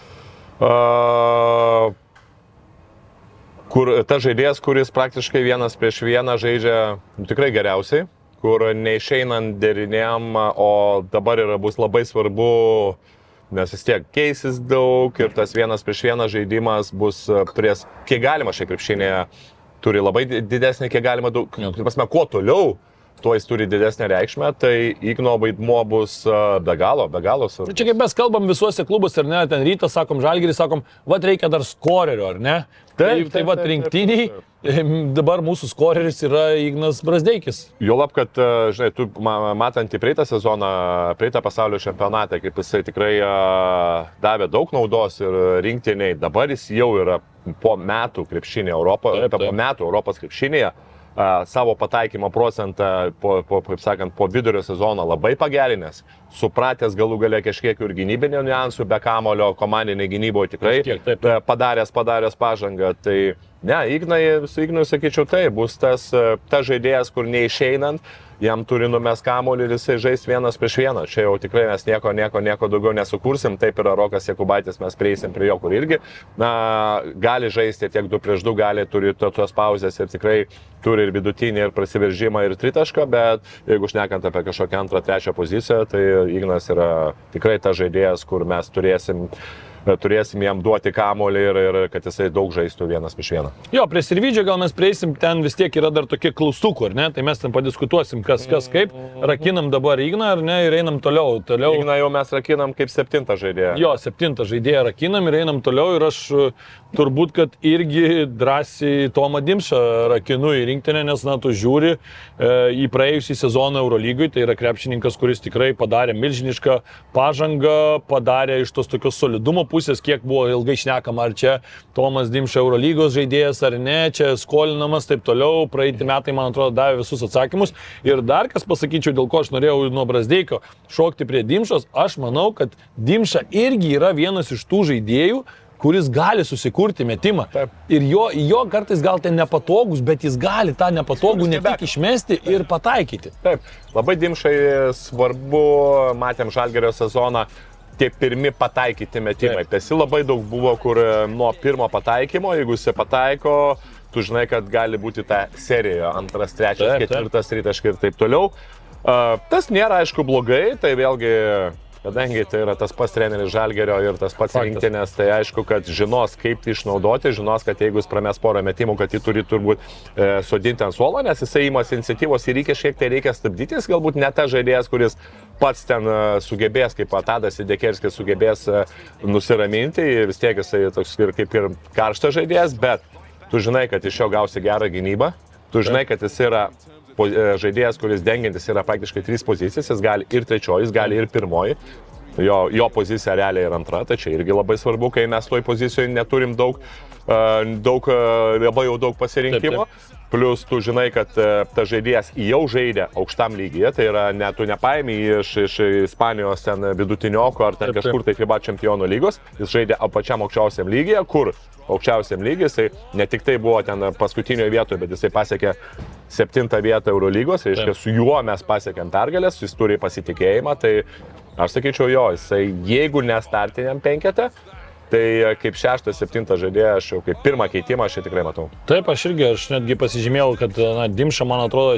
ta žaidėjas, kuris praktiškai 1-1 žaidžia tikrai geriausiai, kur neišeinant derinėm, o dabar bus labai svarbu, nes vis tiek keisis daug ir tas 1-1 žaidimas bus kiek galima šiek krepšinėje, turi labai didesnį, kiek galima daug, pasme, kuo toliau, tuo jis turi didesnę reikšmę, tai Igno vaidmuo bus be galo svarbus. Čia kaip mes kalbam visuose klubuose, ar ne, ten Rytas, sakom, Žalgiris, sakom, reikia dar skorerio, ar ne? Tai rinktiniai, dabar mūsų skoreris yra Ignas Brasdeikis. Juolab, kad, žinai, tu matant į praeitą sezoną, praeitą pasaulio čempionatą, kaip jisai tikrai davė daug naudos ir rinktiniai, dabar jis jau yra po metų krepšinėje Europos krepšinėje, savo pataikymo procentą po vidurio sezono labai pagerinęs, supratęs galų gale kažkiek ir gynybinio niuansų, be kamulio komandinė gynyboje tikrai padaręs pažangą. Tai Ne, su Ignu sakyčiau, tai bus tas žaidėjas, kur neišeinant, jam turi numest kamuolį ir jisai žais 1-1. Čia jau tikrai mes nieko daugiau nesukursim. Taip yra Rokas Jakubaitis, mes prieisim prie jo, kur irgi gali žaisti tiek 2-2, turi tos pauzės ir tikrai turi ir vidutinį, ir prasiveržimą, ir tritašką, bet jeigu šnekant apie kažkokią 2-3 poziciją, tai Ignas yra tikrai tas žaidėjas, kur mes turėsim jam duoti kamuolį ir kad jisai daug žaistų 1-1. Jo, prie Sirvidžio gal mes prieisim, ten vis tiek yra dar tokie klaustukų, ar ne? Tai mes ten padiskutuosim, kas kaip. Rakinam dabar Igną, ar ne? Ir einam toliau. Igną jau mes rakinam kaip 7 žaidėją. Jo, 7 žaidėją rakinam ir einam toliau. Ir aš turbūt, kad irgi drąsiai Tomą Dimšą rakinu į rinktinę, nes, tu žiūri į praėjusį sezoną Eurolygoj. Tai yra krepšininkas, kuris tikrai padarė milžinišką pažangą, padarė iš tos tokios solidumo pusės, kiek buvo ilgai šnekama, ar čia Tomas Dimša Eurolygos žaidėjas ar ne, čia skolinamas, taip toliau. Praeiti metai, man atrodo, davė visus atsakymus. Ir dar kas pasakyčiau, dėl ko aš norėjau nuo Brazdeikio šokti prie Dimšos, aš manau, kad Dimša irgi yra vienas iš tų žaidėjų, kuris gali susikurti metimą. Taip. Ir jo kartais gal ten nepatogus, bet jis gali tą nepatogų ne tik išmesti ir pataikyti. Taip, labai Dimšai svarbu, matėm Žalgirio sezoną, tie pirmi pataikyti metimai. Tiesi labai daug buvo, kur nuo pirmo pataikymo, jeigu jis pataiko, tu žinai, kad gali būti ta serija, 2, 3, 4 tritaškai ir taip toliau. Tas nėra, aišku, blogai, tai vėlgi, kadangi tai yra tas pats treneris Žalgirio ir tas pats rinktinės, tai aišku, kad žinos, kaip tai išnaudoti, žinos, kad jeigu jis prames porą metimų, kad jį turi turbūt sodinti ant suolo, nes jisai įmas iniciatyvos ir reikia stabdyti, jis galbūt ne tas žaidėjas, kuris pats ten sugebės, kaip Tadas Idekerskis sugebės nusiraminti, vis tiek jisai toks kaip ir karštas žaidėjas, bet tu žinai, kad iš jo gausi gerą gynybą, tu žinai, kad jis yra žaidėjas, kuris dengiantis yra praktiškai 3 pozicijas, jis gali ir 3, jis gali ir 1. Jo pozicija realiai yra 2, tai čia irgi labai svarbu, kai mes toj pozicijoje neturim labai jau daug pasirinkimo. Plus tu žinai, kad ta žaidėjas jau žaidė aukštam lygyje, tai yra tu nepaimi iš Ispanijos ten vidutinioko ar ten kažkur tai FIBA čempionų lygos, jis žaidė pačiam aukščiausiam lygyje, kur aukščiausiam lygiai, jisai ne tik tai buvo ten paskutinioje vietoje, bet jisai pasiekė 7 vietą Eurolygos, reiškia su juo mes pasiekėm pergalės, jis turi pasitikėjimą, tai aš sakyčiau jisai jeigu nestartiniam 5, tai kaip 6-7 žaidėją, aš jau kaip pirmą keitimą aš tikrai matau. Taip, aš netgi pasižymėjau, kad Dimša, man atrodo,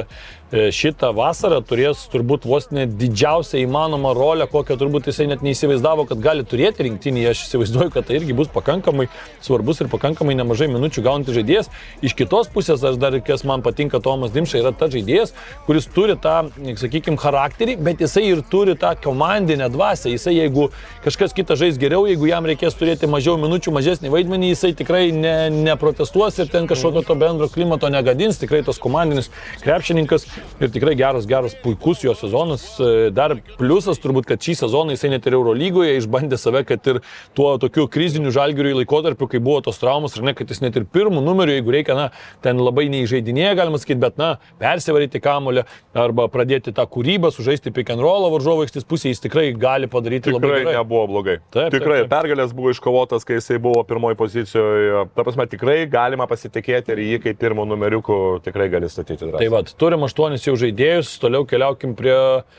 šitą vasarą turės turbūt vos ne didžiausią įmanomą rolę, kokią turbūt jisai net neįsivaizdavo, kad gali turėti rinktinį. Aš įsivaizduoju, kad tai irgi bus pakankamai svarbus ir pakankamai nemažai minučių gaunantis žaidėjas. Iš kitos pusės, aš dar, kas man patinka, Tomas Dimša yra tas žaidėjas, kuris turi tą, sakykime, charakterį, bet jisai ir turi tą komandinę dvasią. Jisai, jeigu kažkas kitas žais geriau, jeigu jam reikės turėti mažiau minučių, mažesnį vaidmenį, jisai tikrai neprotestuos ir ten kažkokio to bendro klimato negadins, tikrai tos komandinis krepšininkas. Ir tikrai geras, puikus jo sezonas. Dar pliusas turbūt, kad šį sezoną jisai net ir Eurolygoje išbandė save, kad ir tuo tokiu kriziniu Žalgiriui laikotarpiu, kai buvo tos traumas, ar ne, kad jis net ir pirmų numerių, jeigu reikia, ten labai neįžaidinėja, galima sakyti, bet, persivaryti kamuolį arba pradėti tą kūrybą, sužaisti pick and rollą varžovo aikštės pusėje, jis tikrai gali padaryti labai gerai. Tikrai nebuvo blogai. Tikrai pergalės buvo iškovotas, kai jisai buvo pirmoji pozicijoje. Ta prasme, tikrai galima pasitikėti ir jį kaip pirmo numeriukų tikrai gali statyti drąsiai. Tai va, turim 8 jau žaidėjus, toliau keliaukim prie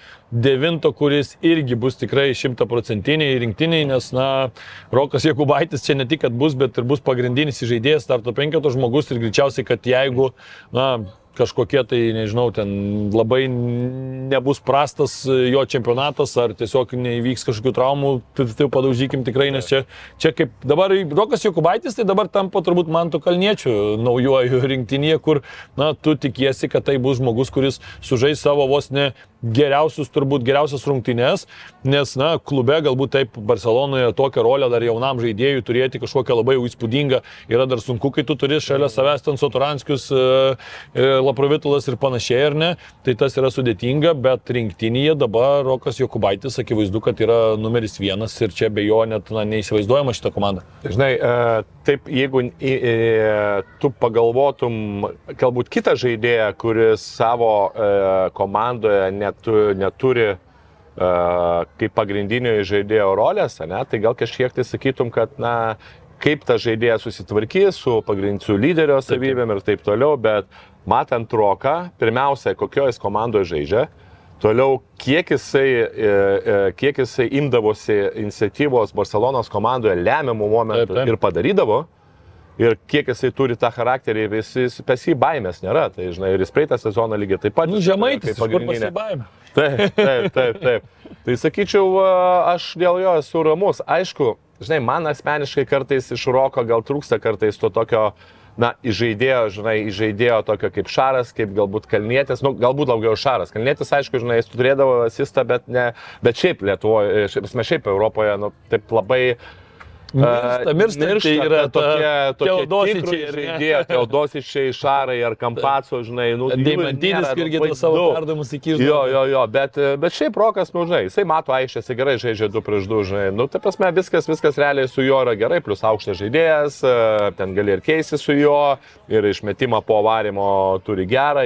9, kuris irgi bus tikrai 100% rinktiniai, nes, Rokas Jakubaitis čia ne tik, kad bus, bet ir bus pagrindinis žaidėjas starto 5 žmogus ir greičiausiai, kad jeigu, kažkokie tai, nežinau, ten labai nebus prastas jo čempionatas ar tiesiog neįvyks kažkokių traumų, tai padaužykim tikrai, nes čia kaip dabar Rokas Jakubaitis, tai dabar tampa turbūt Mantu Kalniečiu naujuoju rinktinėje, kur, tu tikiesi, kad tai bus žmogus, kuris sužais savo vos ne geriausias rungtynes, nes, klube galbūt taip Barcelonoje tokią rolę dar jaunam žaidėjui turėti kažkokią labai įspūdingą yra dar sunku, kai tu turi šalia savęs ten Soturanskius, Laprovitulas ir panašiai, ar ne, tai tas yra sudėtinga, bet rinktinėje dabar Rokas Jakubaitis akivaizdu, kad yra numeris 1 ir čia be jo net neįsivaizduojama šitą komandą. Žinai, taip, jeigu tu pagalvotum galbūt kitą žaidėją, kuris savo komandoje neturi kaip pagrindinio žaidėjo rolės, tai gal kažkiek tai sakytum, kad kaip ta žaidėja susitvarkys su pagrindiniu lyderio savybėm ir taip toliau, bet matant Roką, pirmiausia, kokioje komandoje žaidžia, toliau, kiek jisai imdavosi iniciatyvos Barcelonos komandoje lemiamų momentų ir padarydavo, ir kiek jisai turi tą charakterį, pas jį baimės nėra. Tai, žinai, ir jis praeitą sezoną lygiai taip pat. Žemaitis, kur pas jį baimė. Taip. Tai sakyčiau, aš dėl jo esu ramus. Aišku, žinai, man asmeniškai kartais iš Roko gal trūksta kartais to tokio, įžaidėjo tokio kaip Šaras, kaip galbūt Kalnietis, galbūt daugiau Šaras. Kalnietis, aišku, žinai, jis turėdavo asistą, bet šiaip Lietuvoje, šiaip Europoje, taip labai miršta, tai yra Teodosičiai žaidėjai, Teodosičiai, Šarai ar Kampaco, žinai, Deimantinis irgi dėl savo perdamus įkiždavo. Jo, bet šiaip Rokas, žinai, jisai mato aikštės, jisai gerai žaidžia 2-2, žinai, tai prasme, viskas realiai su juo yra gerai, plus aukštas žaidėjas, ten gali ir keisti su juo, ir išmetimą po varimo turi gerą,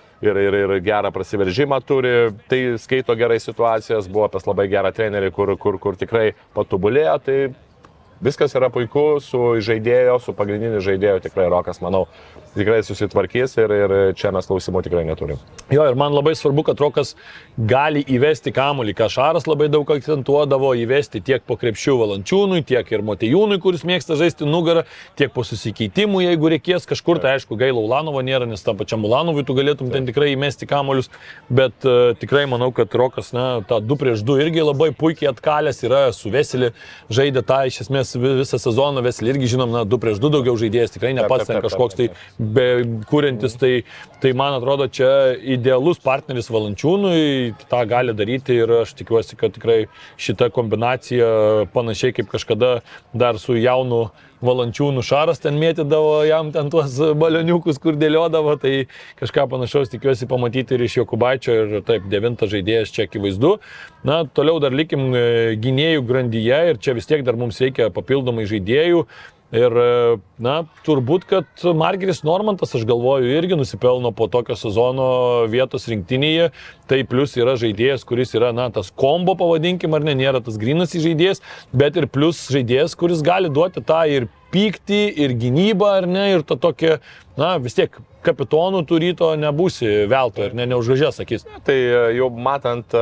ir gerą prasiveržimą turi, tai skaito gerai situacijas, buvo pas labai gerą trenerį, kur tikrai patobulėjo, tai viskas yra puiku, su pagrindiniu žaidėju tikrai Rokas, manau, tikrai susitvarkys ir čia mes klausimų tikrai neturim. Jo, ir man labai svarbu, kad Rokas gali įvesti kamuolį, ką Šaras labai daug akcentuodavo, įvesti tiek po krepšių Valančiūnui, tiek ir Motejūnui, kuris mėgsta žaisti nugarą, tiek po susikeitimų, jeigu reikės kažkur, tai aišku, gaila Ulanovo nėra, nes tam pačiam Ulanovui tu galėtum ten tikrai įmesti kamuolius, bet tikrai manau, kad Rokas, tą 2-2 irgi labai puikiai atkalęs yra, su Veselį žaidė tą iš esmės visą sezoną, Veselį irgi žinom, 2-2 daugiau žaidėjas, tikrai ne pats ten kažkoks tai kūrintis, tai man atrodo čia idealus partneris Valančiūnui, tą gali daryti ir aš tikiuosi, kad tikrai šita kombinacija panašiai kaip kažkada dar su jaunu Valančiūnu Šaras ten mėtydavo jam ten tuos balioniukus, kur dėliodavo, tai kažką panašaus tikiuosi pamatyti ir iš Jokubaičio ir taip 9 žaidėjas čia akivaizdu. Toliau dar likim gynėjų grandyje ir čia vis tiek dar mums reikia papildomai žaidėjų. Ir, turbūt, kad Margeris Normantas, aš galvoju, irgi nusipelno po tokio sezono vietos rinktinėje. Tai plus yra žaidėjas, kuris yra, tas kombo pavadinkim, ar ne, nėra tas grynas žaidėjas, bet ir plus žaidėjas, kuris gali duoti tą ir pyktį, ir gynybą, ar ne, ir tą tokią, vis tiek kapitonų turyto nebūsi velto, ir neužgažės, sakys. Tai jau matant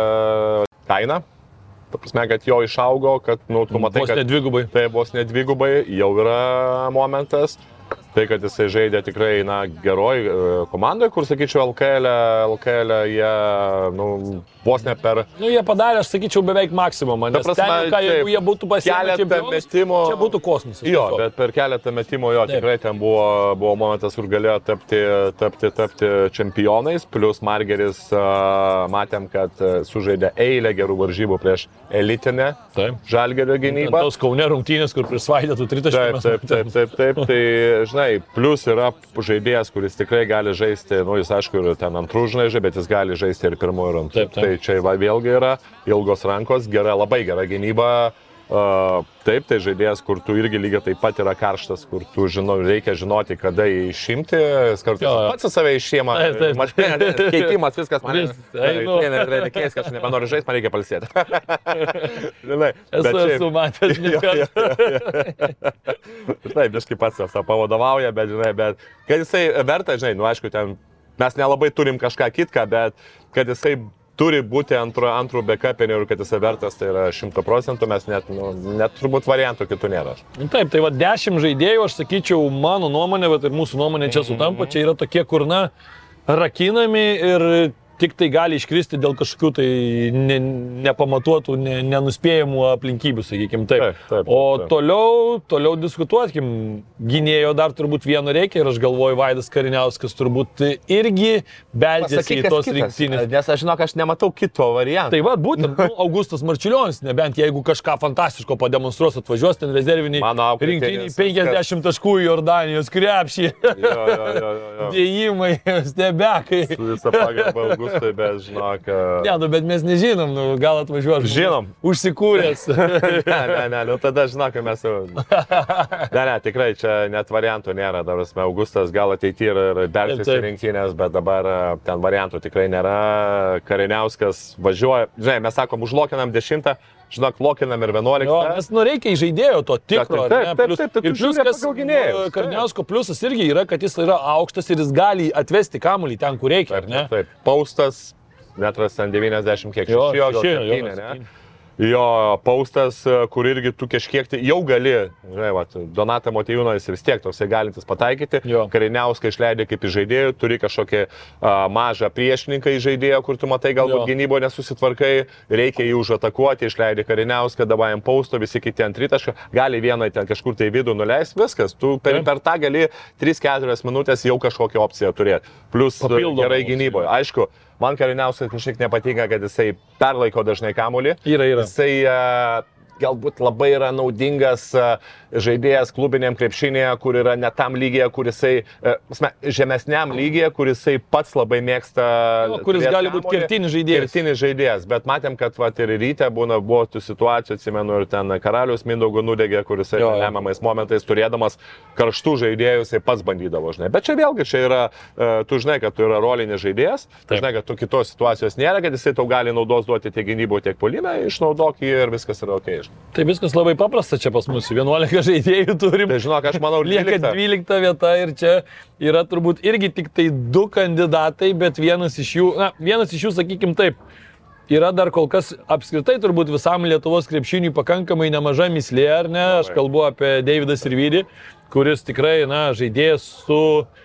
kainą, ta prasme, kad jo išaugo, kad, tu matai, kad tai vos ne dvigubai, jau yra momentas. Tai, kad jisai žaidė tikrai, geroj komandoje, kur, sakyčiau, LKL jie, vos ne per... Jie padarė, aš sakyčiau, beveik maksimumą, nes jeigu jie būtų pasiėmę čempionus, čia būtų kosmosas. Jo, bet per keletą metimų tikrai ten buvo momentas, kur galėjo tapti čempionais, plus Margeris matėm, kad sužaidė eilę gerų varžybų prieš elitinę Žalgirio gynybą. Tos Kaune rungtynės, kur prisvaidė tų 30 metų. Taip, tai, žinai, plus yra žaidėjas, kuris tikrai gali žaisti, jis aišku ir ten antrų žaidžia, bet jis gali žaisti ir pirmų ir antrų. Tai čia vėlgi yra ilgos rankos, labai gera gynyba. Taip, tai žaidėjas, kur tu irgi lygiai taip pat yra karštas, kur tu reikia žinoti, kada jį išimti, kartais pats save išėma, keitimas, viskas, man reikės, kad aš nebenoriu žaisti, man reikia palsėti. Esu matęs nekart. Taip, biškai pats tą pavadovauja, bet kad jisai verta, aišku, ten mes nelabai turim kažką kitką, bet kad jisai turi būti antrų backupinių ir kad jisai vertas, tai yra 100%, mes net turbūt variantų kitų nėra. Taip, tai 10 žaidėjų, aš sakyčiau, mano nuomonė, bet ir mūsų nuomonė čia sutampa, čia yra tokie, kur rakinami ir tik tai gali iškristi dėl kažkokių tai nepamatuotų, nenuspėjamų aplinkybių, sakykim taip. O toliau diskutuokim, gynėjo dar turbūt vieno reikia ir aš galvoju, Vaidas Kariniauskas turbūt irgi beldžiasi į tos rinktinės. Nes aš žinok, aš nematau kito varianto. Tai būtent Augustas Marčiulionis, nebent jeigu kažką fantastiško pademonstruos, atvažiuos ten rezerviniai rinktiniai 50 taškų į Jordanijos krepšį. Dėjimai, stebekai. Su visą pagarbą Augustai, bet žinok... Bet mes nežinom, gal atvažiuos. Žinom. Užsikūręs. Ne, tada žinok, mes jau... Ne, tikrai čia net variantų nėra. Augustas gal ateityje ir bersis į rinktinės, bet dabar ten variantų tikrai nėra. Kariniauskas važiuoja. Žinai, mes sakom, užlokinam 10, žinok, lokinam ir 11. Jo, nes reikia žaidėjo to tikro. Taip, Ir plius, kas Karniausko pliusas irgi yra, kad jis yra aukštas ir jis gali atvesti kamuolį ten, kur reikia. Taip, paustas, metras 90 kiek, 6, jo paustas, kur irgi tu kažkiek tai jau gali, žinai, Donatą Motiejūnas vis tiek toksai galintis pataikyti, Kariniauską išleidė kaip į žaidėjų, turi kažkokį mažą priešininką į žaidėją, kur tu matai galbūt gynyboje nesusitvarkai, reikia jį užatakuoti, išleidė Kariniauską, davai jam pausto, visi kiti ant tritašką, gali vieną ten kažkur tai vidų nuleisti, viskas, tu per tą gali 3-4 minutės jau kažkokią opciją turėti, plus gerai gynyboje, aišku. Man Kariniauskas kažkiek nepatinka, kad jisai perlaiko dažnai kamuolį. Yra. Jisai galbūt labai yra naudingas žaidėjas klubiniam krepšinėje, kur yra ne tam lygyje, kur jisai, žemesniam lygyje, kur jisai pats labai mėgsta. Kuris gali būti kertinis žaidėjas. Kertinis žaidėjas, bet matėm, kad ir ryte buvo tų situacijų, atsimenu, ir ten Karalius Mindaugo nudegė, kuris lemiamais momentais turėdamas karštų žaidėjų, jisai pats bandydavo, žinai. Bet čia vėlgi, čia yra, tu žinai, kad tu yra rolinis žaidėjas, tu žinai, kad tu kitos situacijos nėra, kad jisai tau gali naudos duoti tiek gynybų, tiek puolime, išnaudok jį ir viskas yra ok. Tai viskas labai paprasta čia pas mus, 11 žaidėjų turim. Tai žinok, aš manau, lieka 12 vieta ir čia yra turbūt irgi tik tai 2 kandidatai, bet vienas iš jų, sakykim taip, yra dar kol kas apskritai turbūt visam Lietuvos krepšiniui pakankamai nemaža mislė, ar ne? Aš kalbu apie Deividą Sirvydį, kuris tikrai, žaidėjas su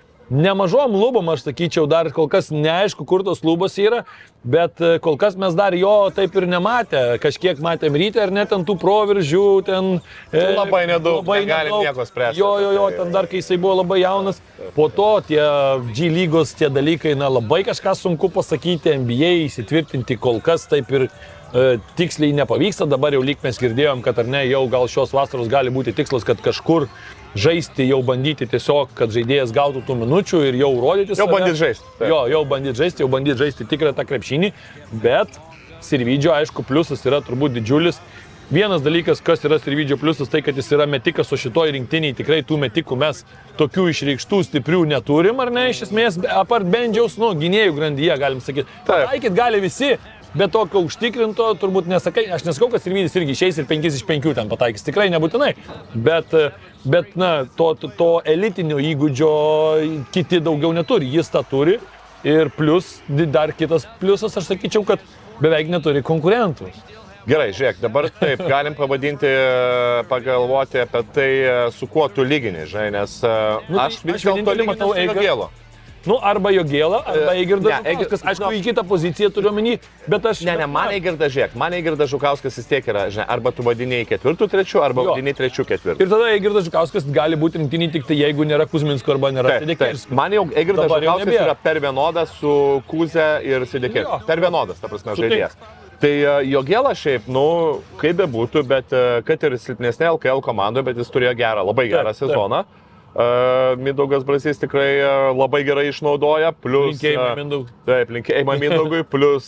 nemažom lubom, aš sakyčiau, dar kol kas neaišku, kur tos lubos yra, bet kol kas mes dar jo taip ir nematę. Kažkiek matėm ryte, ar net ten tų proveržių, ten... Labai nedaug, negalim nieko spręsti. Jo, ten dar kai jisai buvo labai jaunas. Po to tie G lygos, tie dalykai, labai kažką sunku pasakyti, NBA įsitvirtinti kol kas taip ir tiksliai nepavyksta. Dabar jau lyg mes girdėjom, kad ar ne, jau gal šios vasaros gali būti tikslas, kad kažkur žaisti, jau bandyti tiesiog, kad žaidėjas gautų tų minučių ir jau rodyti save. Jau bandyti žaisti. Jau bandyti žaisti tikrą tą krepšinį, bet Sirvydžio, aišku, pliusas yra turbūt didžiulis. Vienas dalykas, kas yra Sirvydžio pliusas, tai kad jis yra metikas, o šitoj rinktiniai tikrai tų metikų mes tokių išreikštų stiprių neturim, ar ne, iš esmės, apart Bendžiaus, gynėjų grandyje, galim sakyti. Pataikyt gali visi. Bet tokio užtikrinto turbūt nesakai, aš nesakau, kad Sirvydis irgi išeis ir 5 iš 5 ten pataikys, tikrai nebūtinai, bet to elitinio įgūdžio kiti daugiau neturi, jis tą turi ir plus, dar kitas pliusas, aš sakyčiau, kad beveik neturi konkurentų. Gerai, žiūrėk, dabar taip, galim pagalvoti apie tai, su kuo tu lygini, žinai, nes aš vis dėlto lyginu su Jogėlo. Arba Jogėlą, arba Eigirdas Žukauskas. Aišku, į kitą poziciją turiu omeny, bet aš... Ne, man Eigirdas Žukauskas vis tiek yra, žinai, arba tu vadinėjai 4-3, arba vadinėjai 3-4. Ir tada Eigirdas Žukauskas gali būti rinktiniai tik tai, jeigu nėra Kuzminsko arba nėra Sidekerskio. Man jau Eigirdas Žukauskas yra per vienodas su Kuze ir Sidekerskiu. Per vienodas, ta prasme, žaidėjas. Tai Jogėla šiaip, kaip bebūtų, bet kad ir silpnesnė LKL komandoje, bet jis turėjo labai gerą sezoną. Mindaugas Brazys tikrai labai gerai išnaudoja, plus... Linkėjimai Mindaugui. Taip, linkėjimai Mindaugui, plus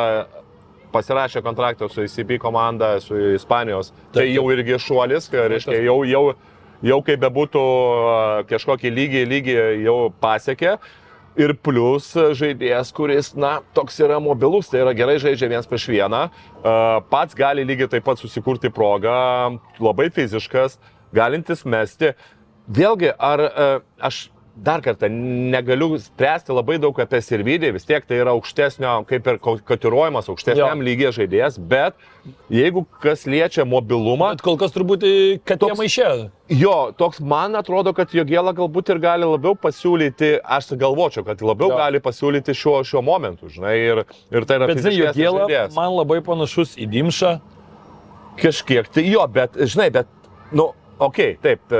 pasirašė kontraktą su ICB komanda, su Ispanijos. Tai jau irgi šuolis, reiškia, jau kaip bebūtų kažkokį lygį jau pasiekė. Ir plus žaidėjas, kuris, toks yra mobilus, tai yra gerai žaidžia 1-1, pats gali lygiai taip pat susikurti progą, labai fiziškas, galintis mesti. Vėlgi, ar aš dar kartą negaliu spręsti labai daug apie Sirvydį, vis tiek tai yra aukštesnio, kaip ir kotiruojamas aukštesniam lygyje žaidėjas, bet jeigu kas liečia mobilumą... Bet kol kas turbūt, kad jie maišė. Jo, toks man atrodo, kad Jogėla galbūt ir gali labiau pasiūlyti, aš galvočiau, kad labiau gali pasiūlyti šiuo momentu, žinai, ir tai yra fiziškesnis žaidėjas. Bet Jogėla man labai panašus į Dimšą. Kažkiek, tai jo, bet, žinai, okei, taip,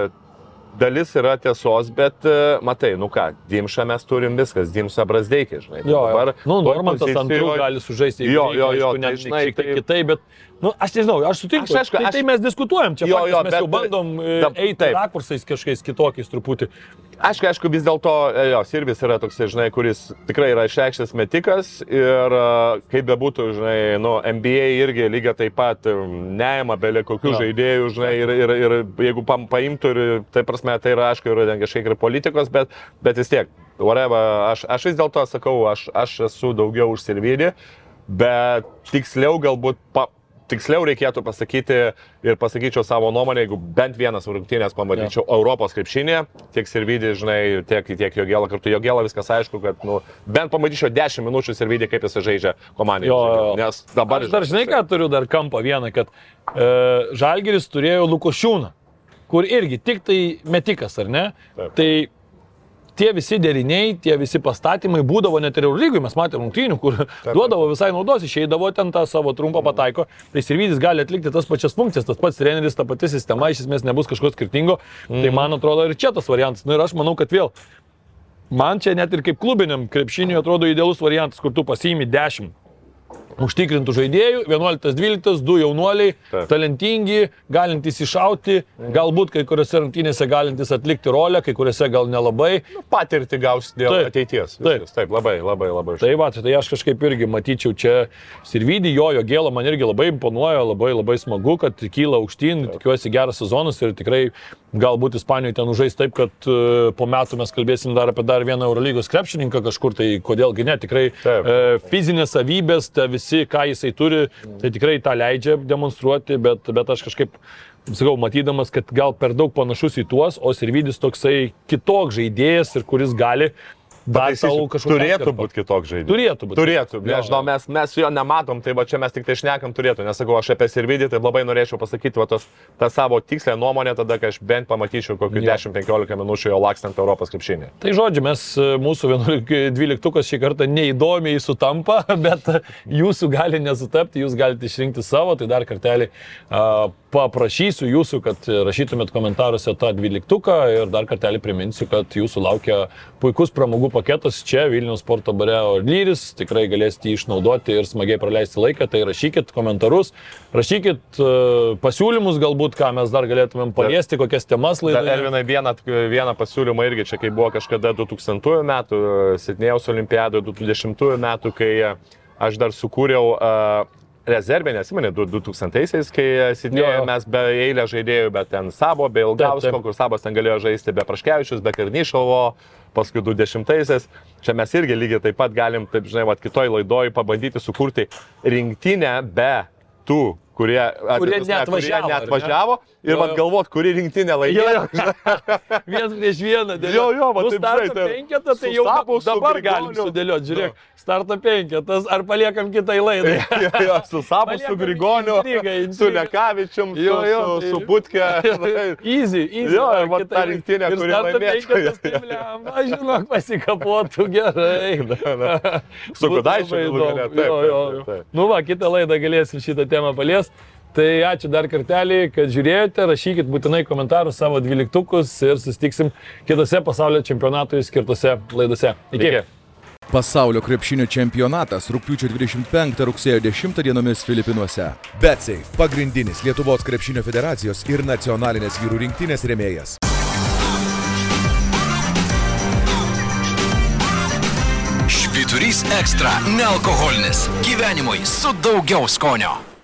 dalis yra tiesos, bet matai, Dimšą mes turim viskas, Dimšą Brazdeikį, žinai. Dabar, Normantas antrų gali sužaisti, šiek tiek kitai, bet, aš nežinau, aš sutinku, tai mes diskutuojam, čia mes jau bandom eiti rakursais kažkokiais kitokiais truputį. Aišku, vis dėlto, Sirvis yra toks, žinai, kuris tikrai yra išreikštas metikas ir kaip bebūtų, žinai, NBA irgi lygiai taip pat neima belė kokių žaidėjų, žinai, ir jeigu paimtų, ir tai prasme, tai yra, aišku, yra kažkiek ir politikos, bet vis tiek, whatever, aš vis dėlto sakau, aš esu daugiau už Sirvidį, bet tiksliau galbūt tiksliau reikėtų pasakyti ir pasakyčiau savo nuomonę, jeigu bent vienas rungtynės pamatyčiau Europos krepšinėje, tiek Sirvidį, žinai, tiek Jogėlą, kartu Jogėlą, viskas aišku, kad bent pamatyčiau 10 minučių Sirvidį, kaip jis žaidžia komandai. Nes dabar... Aš dar žinai, ką turiu dar kampą vieną, kad Žalgiris turėjo Lukošiūną, kur irgi tik tai metikas, ar ne? Taip. Tai tie visi deriniai, tie visi pastatymai būdavo net ir Eurolygoj, mes matėme rungtynių, kur duodavo visai naudos, išeidavo ten tą savo trumpą pataiko, tai Sirvidis gali atlikti tas pačias funkcijas, tas pats treneris, ta pati sistema, iš esmės nebus kažko skirtingo, tai man atrodo ir čia tas variantas. Ir aš manau, kad vėl, man čia net ir kaip klubiniam krepšiniui atrodo idealus variantas, kur tu pasiimi 10 užtikrintų žaidėjų, 11-12, 2 jaunuoliai, talentingi, galintys iššauti, galbūt kai kuriuose rungtynėse galintys atlikti rolę, kai kuriuose gal nelabai. Patirti gaus dėl ateities. Taip, labai. Tai va, tai aš kažkaip irgi matyčiau čia Sirvidį, Jogėlą man irgi labai imponuoja, labai smagu, kad kyla aukštyn, tikiuosi geras sezonas ir tikrai galbūt Ispanijoje ten užžais taip, kad po metų mes kalbėsim dar apie dar vieną Eurolygos krepšininką kažkur, tai kodėlgi ne, tikrai fizinės savybės, visi, ką jisai turi, tai tikrai tą leidžia demonstruoti, bet aš kažkaip, sakau, matydamas, kad gal per daug panašus į tuos, o Sirvidis toksai kitoks žaidėjas ir kuris gali dar tau kažkokiu turėtų būti kitoks žaidėjas. Turėtų. Nežinau, mes jo nematom, tai va čia mes tik tai šnekam turėtų. Nesakau, aš apie Sirvidį tai labai norėčiau pasakyti va tą savo tikslę nuomonę, tada, kai aš bent pamatyčiau kokių 10-15 minučių jo lakstant Europos krepšinį. Tai žodžiu, mūsų 11-12 šį kartą neįdomiai sutampa, bet jūsų gali nesutapti, jūs galite išrinkti savo, tai dar kartelį paprašysiu jūsų, kad rašytumėt komentaruose tą 12 ir dar kartelį priminsiu, kad jūsų laukia puikus pramogų paketas čia Vilniaus sporto bare Orlyris, tikrai galėsite jį išnaudoti ir smagiai praleisti laiką, tai rašykit komentarus, rašykit pasiūlymus galbūt, ką mes dar galėtumėm paliesti, kokias temas laidoje. Elvinai, vieną pasiūlymą irgi čia, kai buvo kažkada 2000 metų, Sidnėjaus olimpiadoje 2010 metų, kai aš dar sukūriau rezervė, nesimeni, 2000-aisiais, kai Sidnėjoje mes be eilę žaidėjų, bet ten Sabo, be Ilgausko, kur Sabas ten galėjo žaisti be Praškevičius, be Karnyšovo, paskui 2010-aisiais. Čia mes irgi lygiai taip pat galim, taip žinai, kitoj laidoj pabandyti sukurti rinktinę be tų, kurie neatvažiavo ir galvot, kuri rinktinė laimėjo. Vienas prieš vieną. Jo, starto penketą, tai jau dabar galim sudėlioti. Žiūrėk, starto penketas, ar paliekam kitai laidai. Su Sabu, su Grigoniu, su Lekavičium, su Butke. Easy. Jo, ir ta rinktinė, kuri laimėtų. Aš žinok, pasikapotų gerai. Su Gudaičiu nugalėtų. Nu va, kitą laidą galėsim šitą temą paliesti. Tai ačiū dar kartelį, kad žiūrėjote, rašykit būtinai komentarus savo 12 ir susitiksim kitose pasaulio čempionatui skirtose laidose. Iki. Pasaulio krepšinio čempionatas rugpjūčio 25 rugsėjo 10 dienomis Filipinuose. BetSafe – pagrindinis Lietuvos krepšinio federacijos ir nacionalinės vyrų rinktinės rėmėjas. Švyturys ekstra – nealkoholinis. Gyvenimui su daugiau skonio.